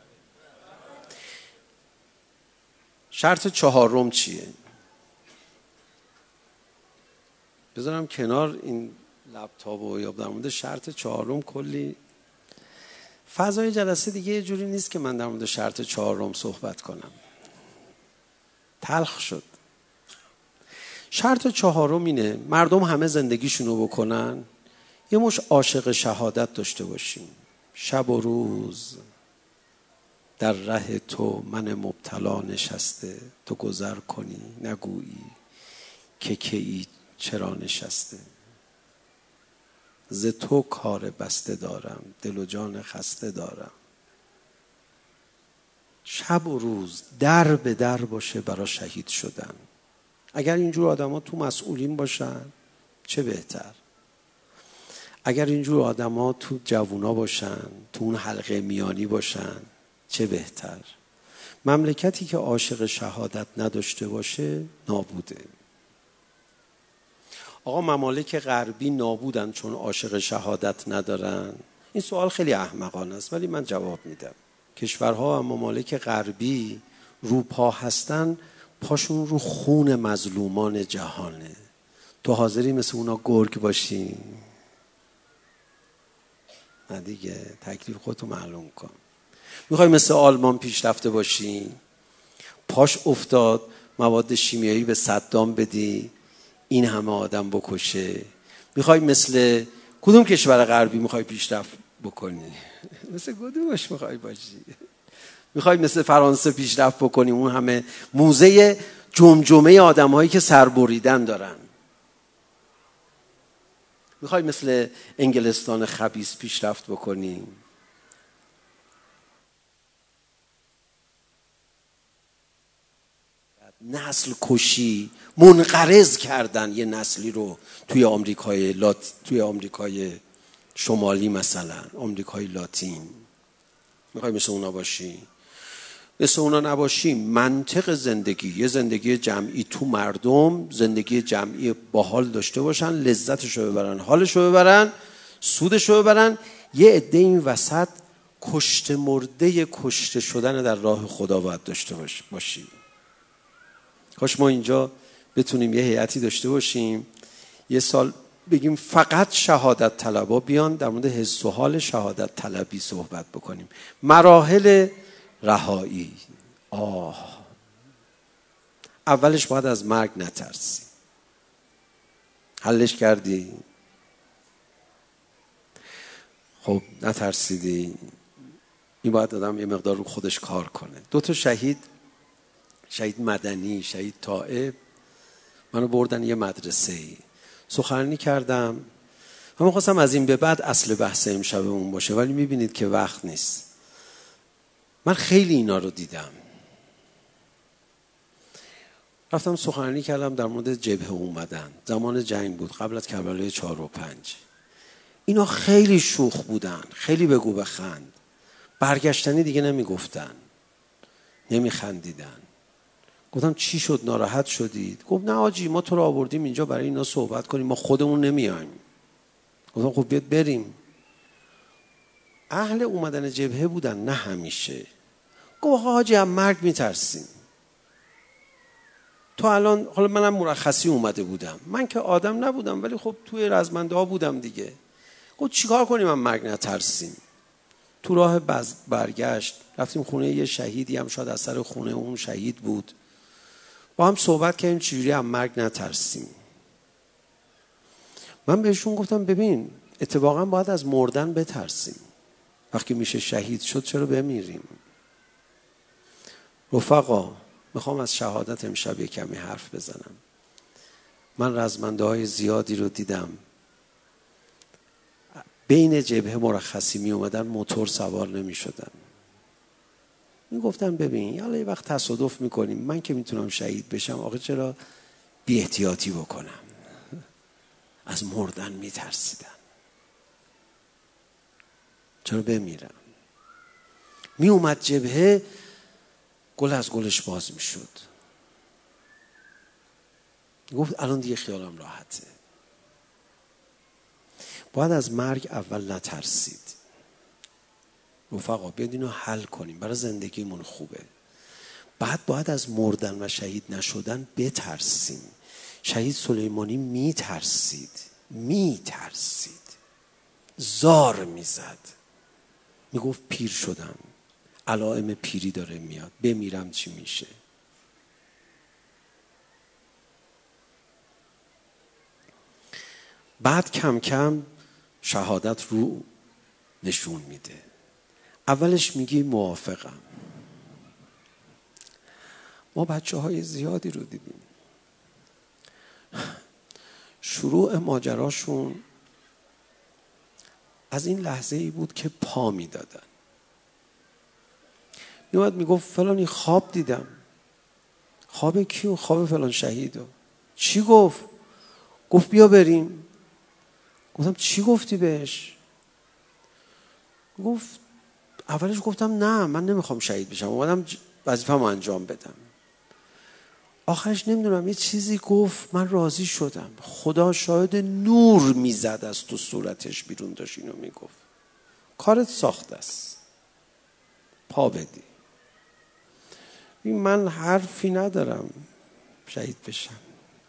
شرط 4 چیه؟ بذارم کنار این لپتاپ و یا در مورد شرط 4 کلی فضای جلسه دیگه یه جوری نیست که من در مورد شرط 4 صحبت کنم. تلخ شد. شرط 4 اینه مردم همه زندگیشونو بکنن، یه مش عاشق شهادت داشته باشیم. شب و روز در ره تو من مبتلا نشسته، تو گذر کنی نگویی که ای چرا نشسته. ز تو کار بسته دارم، دل و جان خسته دارم. شب و روز در به در باشه برای شهید شدن. اگر اینجور آدم ها تو مسئولین باشن چه بهتر. اگر اینجور آدم ها تو جوونا باشن، تو اون حلقه میانی باشن چه بهتر. مملکتی که عاشق شهادت نداشته باشه نابوده. آقا ممالک غربی نابودن چون عاشق شهادت ندارن؟ این سوال خیلی احمقانه است ولی من جواب میدم. کشورها و ممالک غربی رو پا هستن، پاشون رو خون مظلومان جهانه. تو حاضری مثل اونا گرگ باشی؟ نه دیگه، تکلیف خودتو معلوم کن. میخوای مثل آلمان پیشرفته باشی؟ پاش افتاد مواد شیمیایی به صدام بدی این همه آدم بکشه؟ میخوای مثل کدوم کشور غربی میخوای پیشرفت بکنی؟ مثل کدومش میخوای باشی؟ میخوای مثل فرانسه پیشرفت بکنی، اون همه موزه جمجمه آدم‌هایی که سربریدن دارن؟ میخوای مثل انگلستان خبیث پیشرفت بکنی؟ نسل کشی منقرض کردن یه نسلی رو توی آمریکای شمالی، مثلا آمریکای لاتین. میخوای مثل اونا باشی؟ مثل اونا نباشی منطق زندگی، یه زندگی جمعی تو مردم، زندگی جمعی باحال داشته باشن، لذتشو ببرن، حالشو ببرن، سودشو ببرن. یه عده این وسط کشته مرده کشته شدن در راه خدا باید داشته باشی. کاش ما اینجا بتونیم یه هیئتی داشته باشیم یه سال بگیم فقط شهادت طلبا بیان در مورد حس و حال شهادت طلبی صحبت بکنیم. مراحل رهایی. اولش باید از مرگ نترسی. حلش کردی؟ خب نترسیدی؟ این باید آدم یه مقدار رو خودش کار کنه. 2 شهید مدنی، شهید تائب، منو بردن یه مدرسه‌ای، سخنرانی کردم. من خواستم از این به بعد اصل بحث امشبمون باشه ولی میبینید که وقت نیست. من خیلی اینا رو دیدم. رفتم سخنرانی کردم در مورد جبهه اومدن. زمان جنگ بود، قبل از کربلای 4 و 5. اینا خیلی شوخ بودن، خیلی بگو بخند. برگشتنی دیگه نمیگفتن، نمیخندیدن. گفتم چی شد، ناراحت شدید؟ گفت نه آجی، ما تو رو آوردیم اینجا برای اینا صحبت کنیم، ما خودمون نمیایم. گفتم خب بیاد بریم. اهل اومدن جبهه بودن، نه همیشه. گفت حاجی هم مرگ میترسیم. تو الان، حالا منم مرخصی اومده بودم، من که آدم نبودم ولی خب توی رزمنده ها بودم دیگه. گفت چیکار کنیم هم مرگ نترسیم؟ تو راه برگشت رفتیم خونه یه شهیدی، هم شاید اثر خونه اون شهید بود، با هم صحبت کردیم چجوری هم مرگ نترسیم. من بهشون گفتم ببین اتفاقا باید از مردن بترسیم. وقتی میشه شهید شد چرا بمیریم؟ رفقا میخوام از شهادت امشب یه کمی حرف بزنم. من رزمنده های زیادی رو دیدم بین جبهه مرخصی می اومدن موتور سوار نمی شدن. می گفتن ببین یالا یه وقت تصادف میکنیم، من که میتونم شهید بشم، آخه چرا بی احتیاطی بکنم؟ از مردن می ترسیدن. چرا بمیرم؟ می اومد جبهه، گل از گلش باز می شد. گفت الان دیگه خیالم راحته. باید از مرگ اول نترسید. رفقا بیاید اینو حل کنیم، برای زندگیمون خوبه. بعد باید از مردن و شهید نشدن بترسیم. شهید سلیمانی میترسید، زار میزد، میگفت پیر شدم، علائم پیری داره میاد، بمیرم چی میشه؟ بعد کم کم شهادت رو نشون میده. اولش میگی موافقم. ما بچه های زیادی رو دیدیم شروع ماجراشون از این لحظه ای بود که پا میدادن. میومد میگفت فلانی خواب دیدم. خواب کیو؟ خواب فلان شهیدو. چی گفت؟ گفت بیا بریم. گفتم چی گفتی بهش؟ گفت اولش گفتم نه من نمیخوام شهید بشم، اومدم وظیفه‌مو انجام بدم. آخرش نمیدونم یه چیزی گفت، من راضی شدم. خدا شاهد، نور میزد از تو صورتش بیرون، داشت اینو میگفت کارت ساخته است، پا بدی. من حرفی ندارم شهید بشم.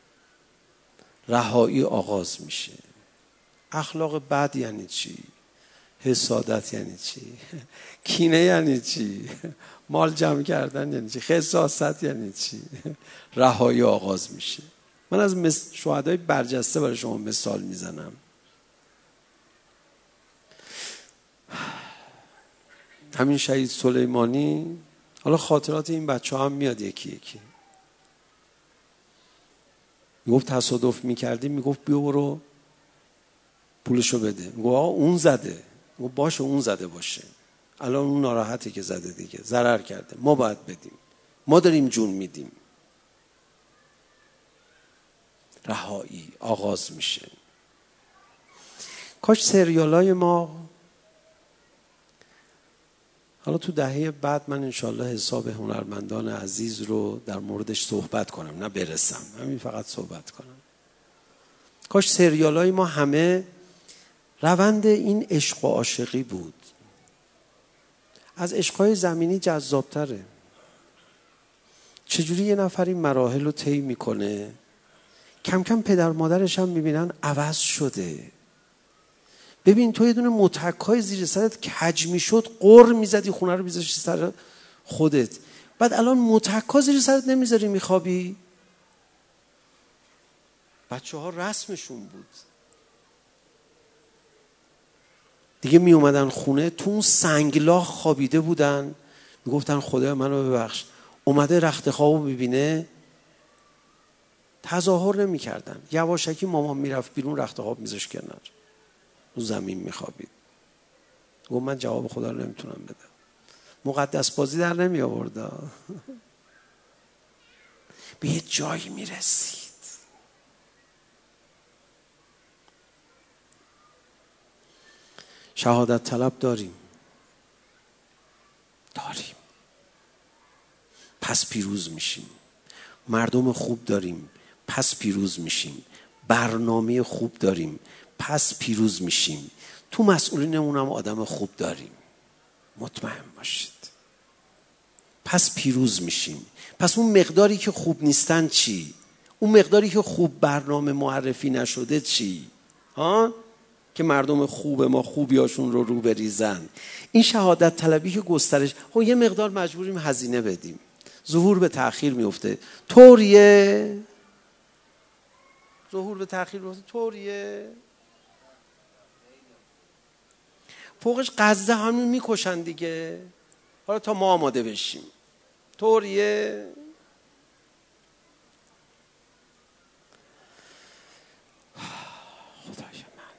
رهایی آغاز میشه. اخلاق بد یعنی چی؟ حسادت یعنی چی؟ کینه یعنی چی؟ مال جمع کردن یعنی چی؟ خساست یعنی چی؟ رهایی آغاز میشه. من از شهدای برجسته برای شما مثال میزنم. همین شهید سلیمانی، حالا خاطرات این بچه هم میاد یکی یکی. میگفت تصادف میکردیم، میگفت بیا برو پولشو بده. میگفت آقا اون زده. میگفت باشه اون زده باشه، الان اون ناراحته که زده دیگه، ضرر کرده، ما باید بدیم، ما داریم جون میدیم. رهایی آغاز میشه. کاش سریالای ما، حالا تو دهه بعد من انشالله حساب هنرمندان عزیز رو در موردش صحبت کنم، نه برسم، همین فقط صحبت کنم. کاش سریالای ما همه روند این عشق و عاشقی بود. از عشقای زمینی جذابتره. چجوری یه نفر این مراحل رو طی میکنه، کم کم پدر مادرش هم میبینن عوض شده. ببین تو یه دونه متکای زیر سرت کج میشد، قر میزدی، خونه رو میذاشتی سر خودت. بعد الان متکا زیر سرت نمیذاری، میخوابی. بچه ها رسمشون بود دیگه. می اومدن خونه، تو اون سنگلاخ خوابیده بودن، میگفتن خدا منو ببخش. اومده رخت خوابو میبینه، تظاهر نمی کردن. یواشکی مامان میرفت بیرون، رخت خواب میذاش کنار، رو زمین میخوابید. گفت من جواب خدا رو نمیتونم بدم. مقدس بازی در نمی آورد. به یه جایی میرسید. شهادت طلب داریم. پس پیروز میشیم. مردم خوب داریم، پس پیروز میشیم. برنامه خوب داریم، پس پیروز میشیم. تو مسئولینمون هم آدم خوب داریم، مطمئن باشید. پس پیروز میشیم. پس اون مقداری که خوب نیستن چی؟ اون مقداری که خوب برنامه معرفی نشده چی؟ که مردم خوب ما خوبیاشون رو بریزن. این شهادت طلبی که گسترش، یه مقدار مجبوریم هزینه بدیم، ظهور به تأخیر میفته. طوریه ظهور به تأخیر میفته. طوریه فوقش غزه همون میکشن دیگه، حالا تا ما آماده بشیم. طوریه. خدای من.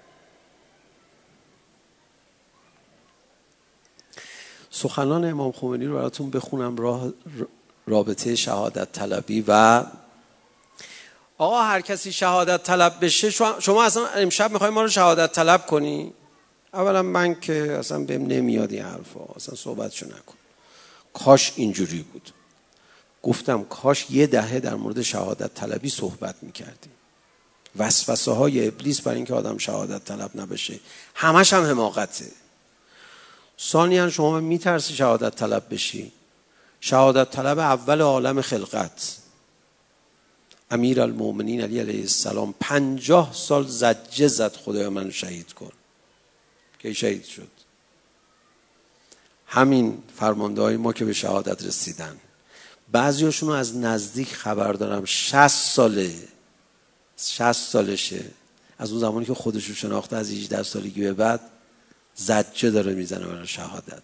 سخنان امام خمینی رو براتون بخونم، رابطه شهادت طلبی. و آقا هر کسی شهادت طلب بشه، شما اصلا امشب میخوای ما رو شهادت طلب کنی؟ اولا من که اصلا بهم نمیاد این حرفا، اصلا صحبتشو نکن. کاش اینجوری بود. گفتم کاش یه دهه در مورد شهادت طلبی صحبت میکردیم. وسوسه های ابلیس برای اینکه آدم شهادت طلب نبشه همش هم حماقته. ثانیاً شما میترسی شهادت طلب بشی. شهادت طلب اول عالم خلقت امیر المؤمنین علی علیه السلام 50 سال زجه زد خدای من شهید کن، که شهید شد. همین فرمانده های ما که به شهادت رسیدن، بعضیاشون رو از نزدیک خبر دارم 60 سالشه، از اون زمانی که خودشو شناخته از 18 سالگی به بعد زجه داره میزنه برای شهادت.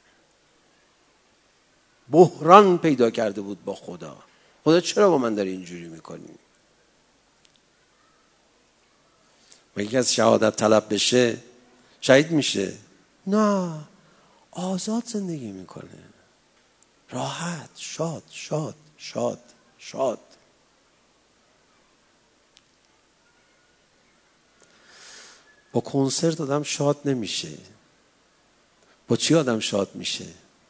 بحران پیدا کرده بود با خدا. خدا چرا با من داری اینجوری میکنی؟ مگه که از شهادت طلب بشه شهید میشه؟ نه، آزاد زندگی میکنه، راحت، شاد شاد شاد شاد. با کنسرت آدم شاد نمیشه. با چی آدم شاد میشه؟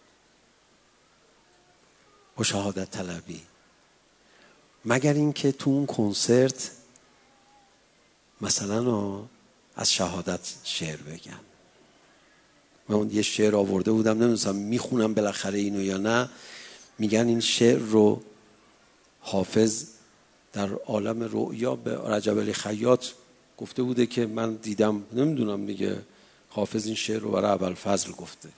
با شهادت طلبی. مگر اینکه تو اون کنسرت مثلا از شهادت شعر بگن. من اون یه شعر آورده بودم، نمیدونم میخونم بالاخره اینو یا نه. میگن این شعر رو حافظ در عالم رؤیا به رجب علی خیاط گفته بوده که من دیدم، نمیدونم دیگه حافظ این شعر رو برای ابوالفضل گفته.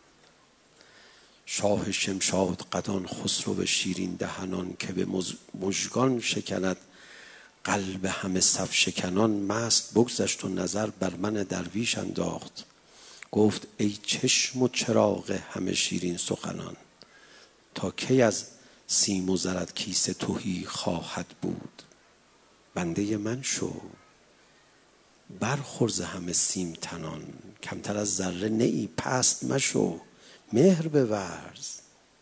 شاه شمشاد قدان خسرو شیرین دهنان، که به مژگان شکند قلب همه صف شکنان. مست بگذشت و نظر بر من درویش انداخت، گفت ای چشم و چراغ همه شیرین سخنان. تا کی از سیم و زرت کیسه تهی خواهد بود؟ بنده من شو برخورز همه سیم تنان. کمتر از ذره نئی پست مشو مهر بورز.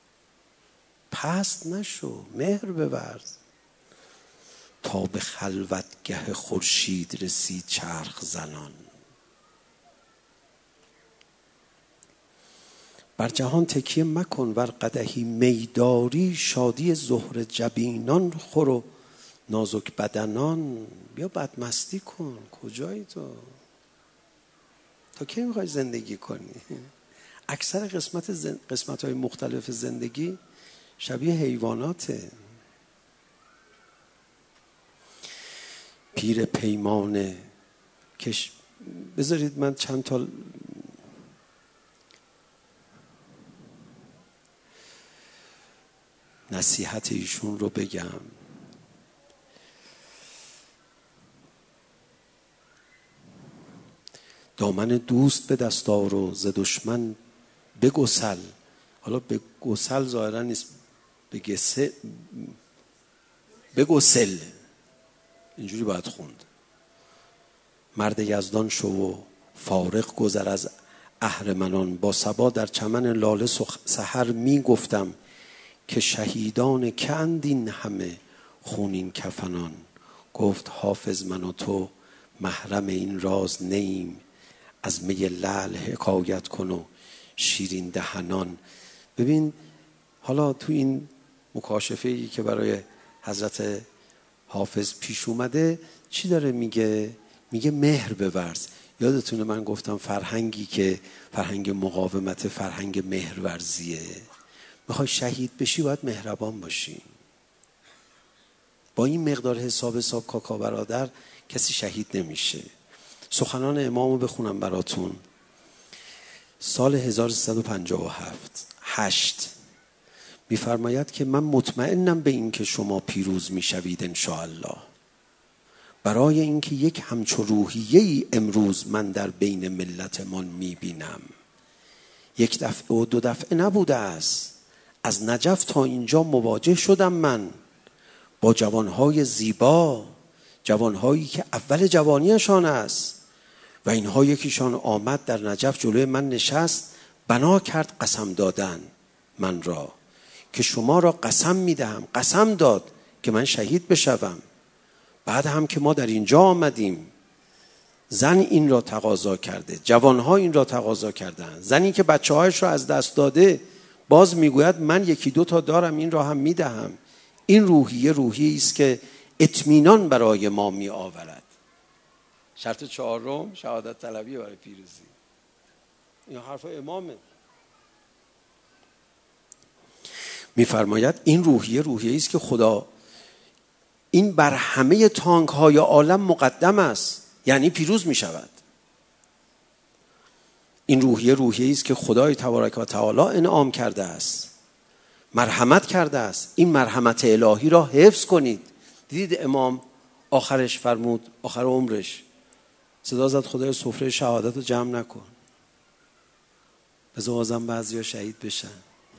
پست نشو مهر بورز. تا به خلوتگه خورشید رسید چرخ زنان. بر جهان تکیه مکن ور قدحی میداری. شادی زهر جبینان خور و نازک بدنان. بیا بدمستی کن. کجایی تو؟ تا کی میخوای زندگی کنی؟ اکثر قسمت‌های مختلف زندگی شبیه حیواناته. پیر پیمانه کش. بذارید من چند تا نصیحت ایشون رو بگم. دامن دوست به دست آر و ز دشمن بگسل. حالا به گسل ظاهرا نیست، بگسل اینجوری باید خوند. مرد یزدان شو و فارغ گذر از اهرمنان. با صبا در چمن لاله سحر می گفتم، که شهیدان که اند این همه خونین کفنان. گفت حافظ من و تو محرم این راز نیم. از می لعل حکایت کن و شیرین دهنان. ببین حالا تو این مکاشفه‌ای که برای حضرت حافظ پیش اومده چی داره میگه؟ میگه مهر بورز. یادتونه من گفتم فرهنگی که فرهنگ مقاومت، فرهنگ مهرورزیه. میخوای شهید بشی باید مهربان باشی. با این مقدار حساب کاکا برادر کسی شهید نمیشه. سخنان امامو بخونم براتون. سال 1357 میفرماید که من مطمئنم به این که شما پیروز میشوید انشاءالله. برای اینکه یک همچو روحیه‌ای امروز من در بین ملتمان میبینم. یک دفعه و دو دفعه نبوده است. از نجف تا اینجا مواجه شدم من با جوانهای زیبا، جوانهایی که اول جوانیشان است و اینها یکیشان آمد در نجف جلوی من نشست، بنا کرد قسم دادن من را که شما را قسم میدهم. قسم داد که من شهید بشوم. بعد هم که ما در اینجا آمدیم، زن این را تقاضا کرده، جوانها این را تقاضا کردن. زنی که بچه‌هایش را از دست داده باز میگوید من یکی دو تا دارم این را هم میدهم. این روحیه است که اطمینان برای ما می آورد. شرط چهارم شهادت طلبی برای پیروزی. این حرف امامه. میفرماید این روحیه است که خدا این بر همه تانک های عالم مقدم است، یعنی پیروز می شود. این روحیه است که خدای تبارک و تعالی انعام کرده است، مرحمت کرده است. این مرحمت الهی را حفظ کنید. دیدید امام آخرش فرمود، آخر عمرش صدا زد خدای سفره شهادت رو جمع نکن، بذار بازم بعضیا شهید بشن.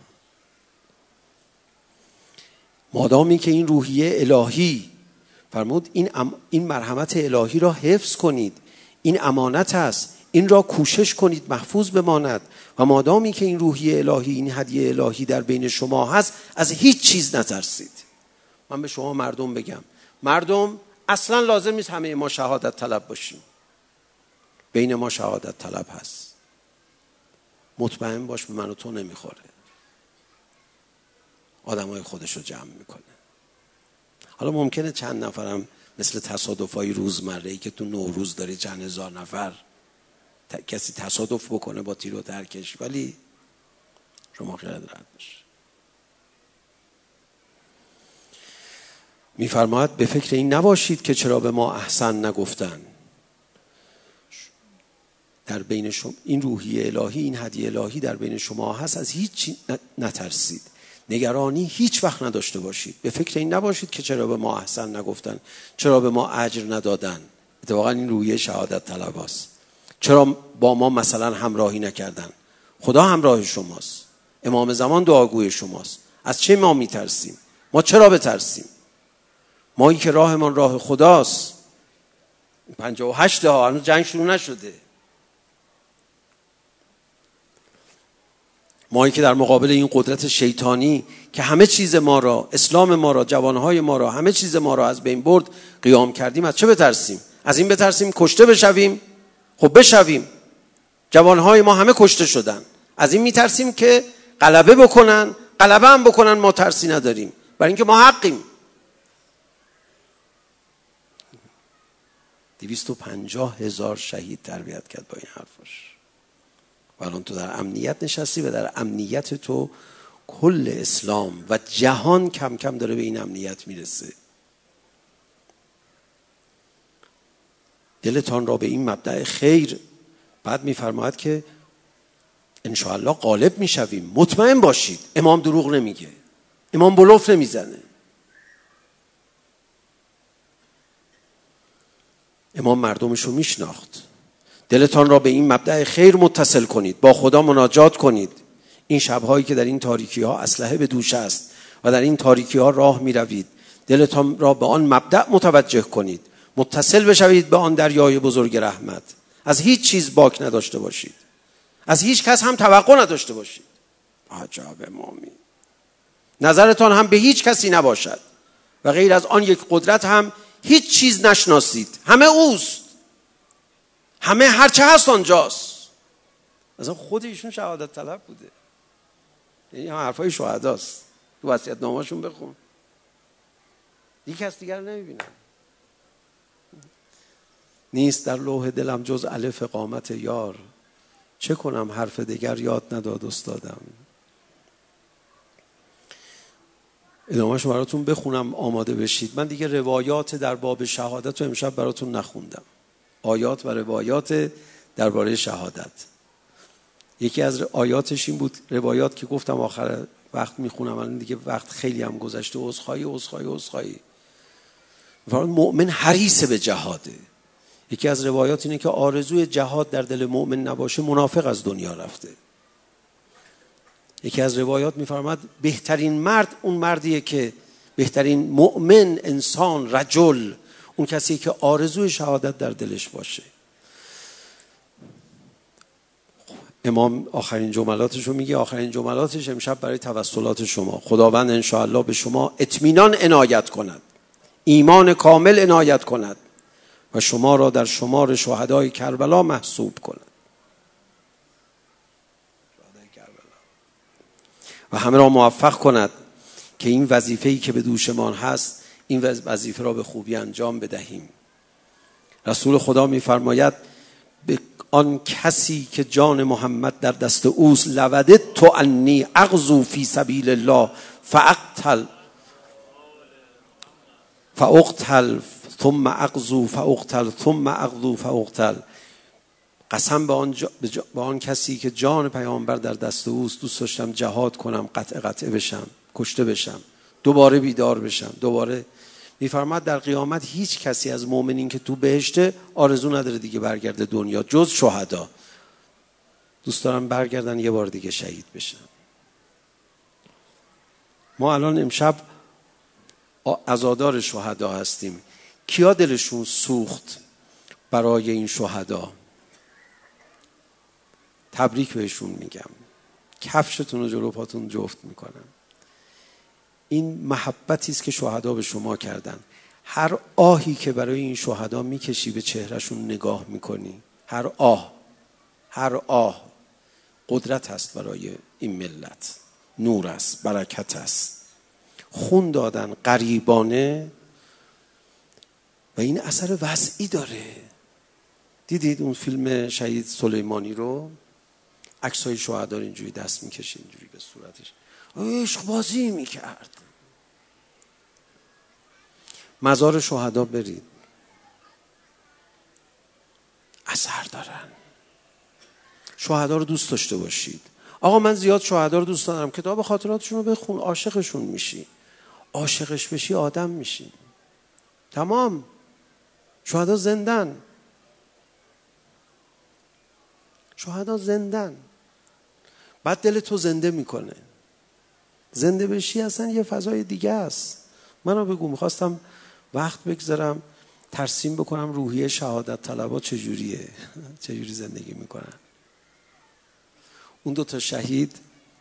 مادامی که این روحیه الهی فرمود این مرحمت الهی را حفظ کنید، این امانت است، این را کوشش کنید محفوظ بماند. و مادامی که این روحیه الهی، این هدیه الهی در بین شما هست، از هیچ چیز نترسید. من به شما مردم بگم، مردم اصلا لازم نیست همه ما شهادت طلب باشیم. بین ما شهادت طلب هست. مطمئن باش به من و تو نمیخوره. آدمای خودش رو جمع میکنه. حالا ممکنه چند نفرم مثل تصادفای روزمره‌ای که تو نوروز داری چند هزار نفر کسی تصادف بکنه با تیر و ترکش، ولی شما خیالت راحت باش. میفرماید به فکر این نباشید که چرا به ما احسن نگفتن. در بین شما این روحیه الهی، این هدیه الهی در بین شما هست، از هیچ نترسید، نگرانی هیچ وقت نداشته باشید. به فکر این نباشید که چرا به ما احسن نگفتن، چرا به ما اجر ندادن. اتفاقا این روحیه شهادت طلب است. چرا با ما مثلا همراهی نکردن؟ خدا همراه شماست، امام زمان دعاگوی شماست. از چه ما میترسیم؟ ما چرا بترسیم؟ مایی که راهمان راه خداست. 58 هنوز جنگ شروع نشده. مایی که در مقابل این قدرت شیطانی که همه چیز ما را، اسلام ما را، جوانهای ما را، همه چیز ما را از بین برد قیام کردیم، از چه بترسیم؟ از این بترسیم کشته بشویم؟ خب بشویم. جوانهای ما همه کشته شدن. از این میترسیم که غلبه بکنن، غلبه هم بکنن ما ترسی نداریم، برای اینکه ما حقیم. 250,000 شهید تربیت کرد با این حرفش. و الان تو در امنیت نشستی و در امنیت تو کل اسلام و جهان کم کم داره به این امنیت میرسه. دلتان را به این مبدأ خیر، بعد میفرماید که انشاءالله غالب میشویم. مطمئن باشید. امام دروغ نمیگه، امام بلوف نمیزنه. امام مردمشو میشناخت. دلتان را به این مبدأ خیر متصل کنید، با خدا مناجات کنید. این شبهایی که در این تاریکی ها اسلحه به دوش است و در این تاریکی ها راه می روید، دلتان را به آن مبدأ متوجه کنید، متصل بشوید به آن دریای بزرگ رحمت. از هیچ چیز باک نداشته باشید، از هیچ کس هم توقع نداشته باشید. عجب امامی. نظرتان هم به هیچ کسی نباشد و غیر از آن یک قدرت هم هیچ چیز نشناسید. همه اوست، همه هرچه هست آنجاست. مثلا خود ایشون شهادت طلب بوده. یعنی حرفای شهداست. تو وصیت نامه‌شون بخون. یک کس دیگر نمیبینن. نیست در لوح دلم جز الف قامت یار، چه کنم حرف دیگر یاد نداد استادم. ادامه‌شو براتون بخونم آماده بشید. من دیگه روایات در باب شهادت رو امشب براتون نخوندم. آیات و روایات درباره شهادت. یکی از آیاتش این بود، روایات که گفتم آخر وقت میخونم، الان دیگه وقت خیلی هم گذشته. عذرخواهی. مؤمن حریص به جهاده. یکی از روایات اینه که آرزوی جهاد در دل مؤمن نباشه منافق از دنیا رفته. یکی از روایات میفرماد بهترین مرد اون مردیه که بهترین مؤمن، انسان، رجل، اون کسی که آرزوی شهادت در دلش باشه. امام آخرین جملاتش رو میگه. آخرین جملاتش امشب برای توسلات شما. خداوند انشاءالله به شما اطمینان عنایت کند، ایمان کامل عنایت کند و شما را در شمار شهدای کربلا محسوب کند و همه را موفق کند که این وظیفه‌ای که به دوشمان هست، این وظیفه را به خوبی انجام بدهیم. رسول خدا می‌فرماید به آن کسی که جان محمد در دست اوست، لوددت انی اغزو فی سبیل الله فاقتل ثم اغزو فاقتل ثم اغزو فاقتل. قسم به آن کسی که جان پیامبر در دست اوست، دوست داشتم جهاد کنم، قطعه بشم، کشته بشم، دوباره بیدار بشم. دوباره میفرماد در قیامت هیچ کسی از مؤمنین که تو بهشته آرزو نداره دیگه برگرده دنیا جز شهدا. دوست دارم برگردن یه بار دیگه شهید بشن. ما الان امشب عزادار شهدا هستیم. کیا دلشون سوخت برای این شهدا؟ تبریک بهشون میگم. کفشتون رو جلو پاتون جفت میکنم. این محبتی است که شهدا به شما کردن. هر آهی که برای این شهدا میکشی به چهرهشون نگاه میکنی، هر آه قدرت هست برای این ملت، نور است، برکت است. خون دادن غریبانه و این اثر وضعی داره. دیدید اون فیلم شهید سلیمانی رو؟ عکسای شهدا اینجوری دست میکشه، اینجوری به صورتش عشق بازی میکرد. مزار شهدا برید، اثر دارن. شهدا رو دوست داشته باشید. آقا من زیاد شهدا رو دوست دارم، کتاب خاطراتشون رو بخون، عاشقشون میشی. عاشقش بشی آدم میشی. تمام. شهدا زندن. شهدا زندن. بعد دل تو زنده میکنه. زنده بشی اصلا یه فضای دیگه است. منو بگو، میخواستم وقت بگذارم ترسیم بکنم روحیه شهادت طلبا چجوریه، چجوری زندگی میکنن. اون 2 شهید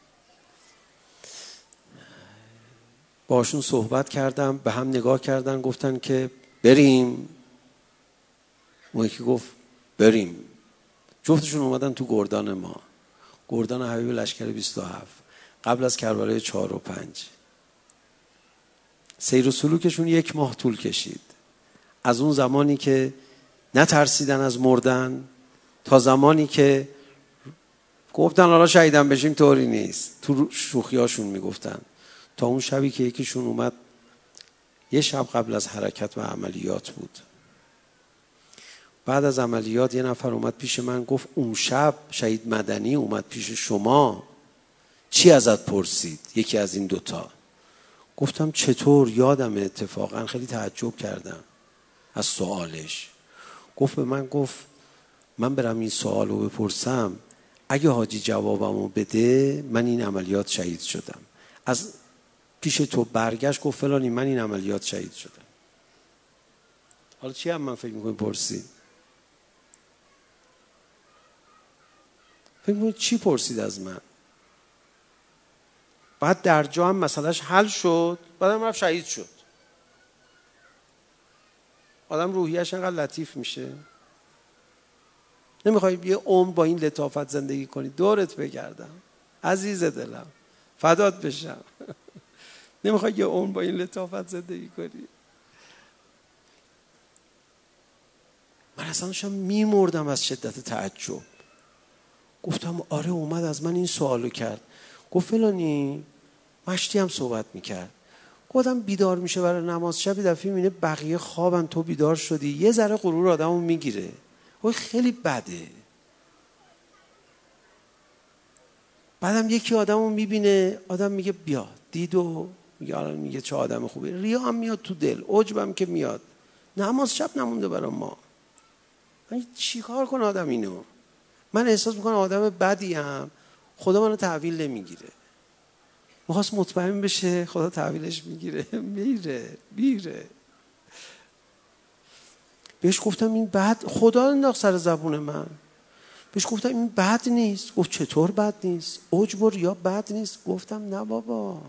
باشون صحبت کردم، به هم نگاه کردن، گفتن که بریم. اون یکی گفت بریم. جفتشون اومدن تو گردان ما، گردان حبیب لشکر 27، قبل از کربلای 4 و 5. سیر و سلوکشون 1 ماه طول کشید. از اون زمانی که نترسیدن از مردن تا زمانی که گفتن حالا شهیدم بشیم طوری نیست، تو شوخیاشون میگفتن، تا اون شبی که یکیشون اومد 1 شب قبل از حرکت و عملیات بود. بعد از عملیات 1 نفر اومد پیش من گفت اون شب شهید مدنی اومد پیش شما، چی ازت پرسید؟ یکی از این 2. گفتم چطور؟ یادم اتفاقا خیلی تعجب کردم از سوالش. گفت به من، گفت من برم این سوال رو بپرسم، اگه حاجی جوابمو بده من این عملیات شهید شدم. از پیش تو برگشت گفت فلانی من این عملیات شهید شدم. حالا چی هم من فکر میکنی پرسید؟ فکر میکنی چی پرسید از من؟ بعد در جا هم مسئلهش حل شد، بعدم رفت شهید شد. آدم روحیش انقدر لطیف میشه. نمیخوای یه عمر با این لطافت زندگی کنی؟ دورت بگردم عزیز دلم، فدات بشم. نمیخوای یه عمر با این لطافت زندگی کنی؟ من اصلا داشتم میمردم از شدت تعجب. گفتم آره اومد از من این سوالو کرد. گفت فلانی مشتی هم صحبت میکرد. گفتم بیدار میشه برای نماز شب، دفعه میبینه بقیه خوابن تو بیدار شدی، یه ذره غرور آدمو میگیره. خیلی بده. بعدم یکی آدمو میبینه، آدم میگه بیا دیدو، میگه چه آدم خوبه. ریا هم میاد تو دل، عجبم که میاد. نماز شب نمونده برای ما. من چی کار کنه آدم اینو؟ من احساس میکنم آدم بدیم، خدا منو تحویل نمیگیره. میخواست مطمئن بشه خدا تحویلش میگیره، میره. بهش گفتم این بد، خدا انداخت سر زبون من. بهش گفتم این بد نیست. گفت چطور بد نیست؟ عجب و ریا بد نیست. گفتم نه بابا.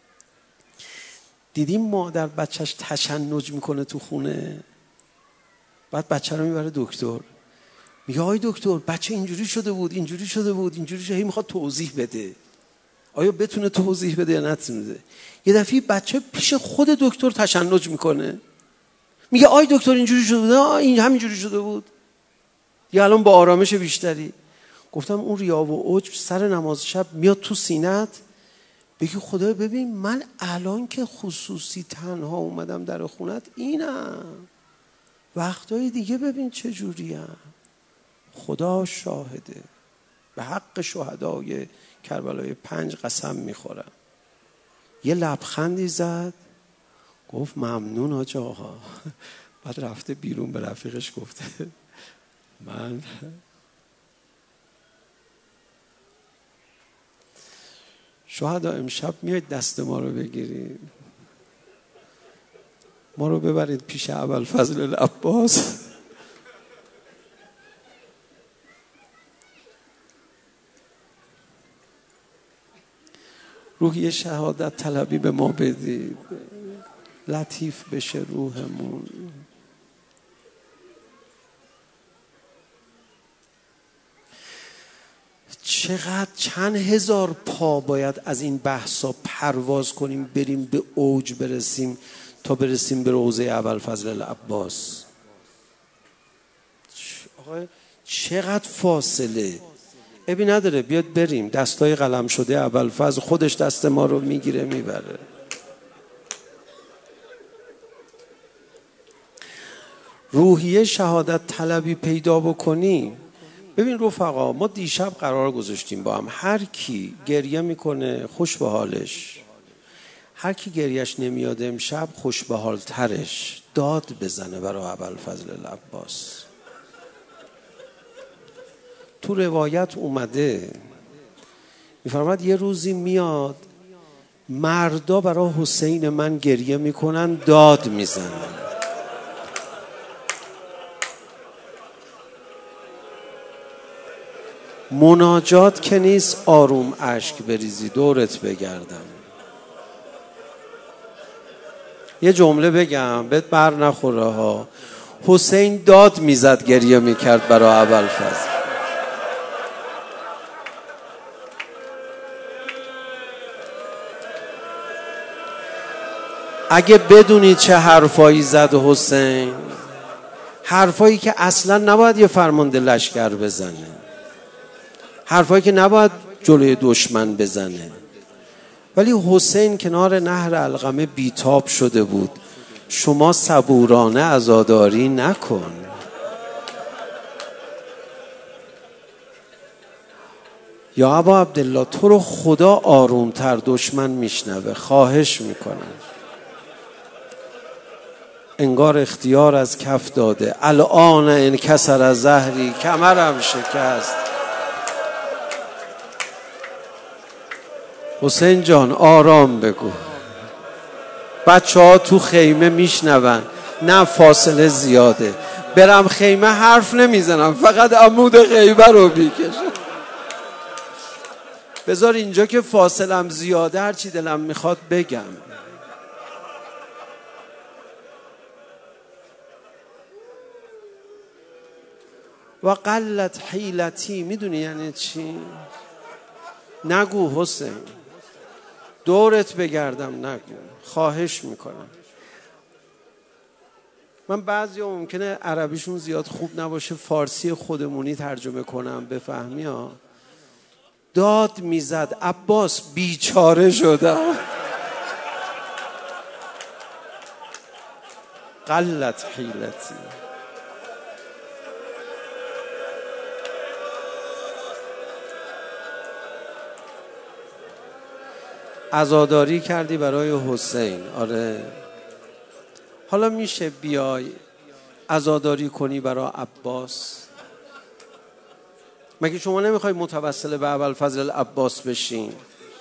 دیدیم مادر بچهش تشنج میکنه تو خونه، بعد بچه رو میبره دکتر، میگه آی دکتر بچه اینجوری شده بود، هی میخواد توضیح بده. آیا بتونه توضیح بده یا نتونه؟ یه دفعه بچه پیش خود دکتر تشنج میکنه، میگه آی دکتر اینجوری شده بود، این همینجوری شده بود. یا الان با آرامش بیشتری. گفتم اون ریا و عجب سر نماز شب میاد تو سینت، بگی خدا ببین من الان که خصوصی تنها اومدم در خونت اینم، وقتای دیگه ببین چه جوریم. خدا شاهده، به حق شهدای کربلای 5 قسم میخورم. یه لبخندی زد، گفت ممنون حاج آقا. بعد رفته بیرون به رفیقش گفته من شهدا امشب میاید دست ما رو بگیرید، ما رو ببرید پیش ابوالفضل العباس. روحی شهادت طلبی به ما بدید، لطیف بشه روحمون. چقدر چند هزار پا باید از این بحثا پرواز کنیم بریم به اوج برسیم تا برسیم به روضه ابوالفضل العباس. آقا چقدر فاصله. ابی نداره، بیاد بریم، دستای قلم شده ابوالفضل خودش دست ما رو میگیره میبره. روحیه شهادت طلبی پیدا بکنی. ببین رفقا، ما دیشب قرار گذاشتیم با هم هر کی گریه میکنه خوش به حالش، هر کی گریهش نمیاد امشب خوش به حال ترش داد بزنه برای ابوالفضل العباس. تو روایت اومده میفرماد یه روزی میاد مردا برای حسین من گریه میکنن داد میزنن. مناجات که نیست آروم اشک بریزی دورت بگردم. یه جمله بگم بهت بر نخوره ها، حسین داد میزد گریه میکرد برای ابوالفضل. اگه بدونی چه حرفایی زد حسین، حرفایی که اصلا نباید یه فرمانده لشکر بزنه، حرفایی که نباید جلوی دشمن بزنه، ولی حسین کنار نهر علقمه بیتاب شده بود. شما صبورانه عزاداری نکن. یا ابا عبدالله تو رو خدا آرومتر، دشمن میشنوه، خواهش میکنم. انگار اختیار از کف داده. الان انکسر از ظهری، کمرم شکست. حسین جان آرام بگو، بچه ها تو خیمه میشنون، نه فاصله زیاده، برم خیمه حرف نمیزنم، فقط عمود خیمه رو میکشم. بذار اینجا که فاصلم زیاده هرچی دلم میخواد بگم. و قلت حیلتی، میدونی یعنی چی؟ نگو حسین، دورت بگردم نگو، خواهش میکنم. من بعضی ممکنه عربیشون زیاد خوب نباشه، فارسی خودمونی ترجمه کنم بفهمی ها. داد میزد عباس بیچاره شدم. قلت حیلتی. عزاداری کردی برای حسین، آره. حالا میشه بیای عزاداری کنی برای عباس؟ مگه شما نمیخوای متوسل به ابوالفضل العباس بشین؟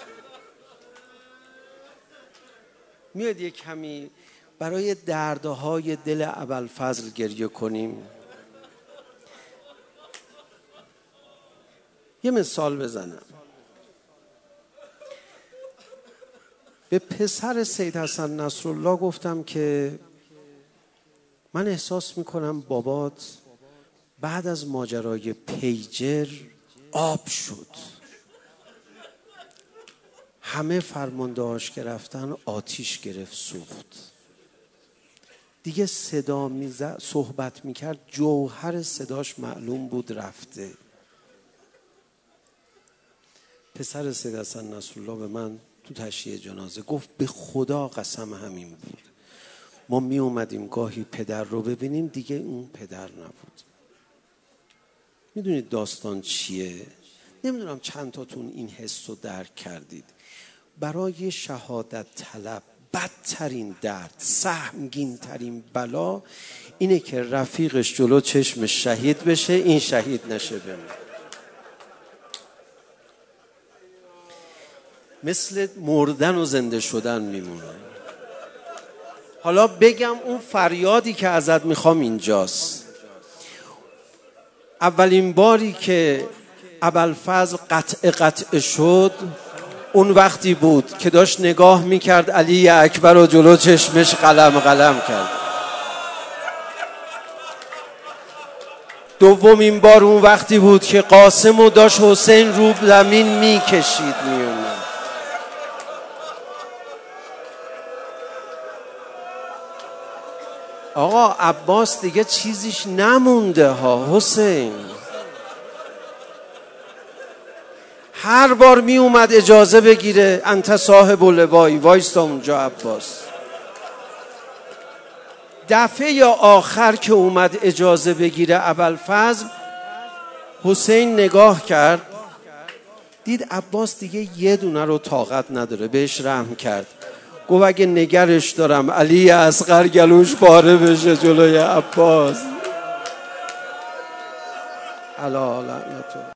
میاد یک کمی برای دردهای دل ابوالفضل گریه کنیم؟ یه مثال بزنم. به پسر سید حسن نصرالله گفتم که من احساس میکنم بابات بعد از ماجرای پیجر آب شد، همه فرماندهاش که رفتن آتیش گرفت سوخت، دیگه صدا میزد صحبت میکرد جوهر صداش معلوم بود رفته. پسر سید حسن نصرالله به من تو تشییع جنازه گفت به خدا قسم همین بود، ما می اومدیم گاهی پدر رو ببینیم دیگه اون پدر نبود. میدونید داستان چیه؟ نمیدونم چند تاتون این حس رو درک کردید. برای شهادت طلب بدترین درد، سهمگین ترین بلا اینه که رفیقش جلو چشمش شهید بشه، این شهید نشه بمونه. مثل مردن و زنده شدن میمونه. حالا بگم اون فریادی که ازت میخوام اینجاست. اولین باری که ابوالفضل قطع شد اون وقتی بود که داشت نگاه میکرد علی اکبر و جلو چشمش قلم کرد. دومین بار اون وقتی بود که قاسم و داشت حسین رو زمین میکشید میومد. آقا عباس دیگه چیزیش نمونده ها. حسین هر بار می اومد اجازه بگیره، انت صاحب لوایی، وایستا اونجا عباس. دفعه آخر که اومد اجازه بگیره ابوالفضل، حسین نگاه کرد دید عباس دیگه یه دونه رو طاقت نداره، بهش رحم کرد. گفت اگه نگرش دارم علی اصغر گلوش پاره بشه جلوی عباس. علا لعنتو.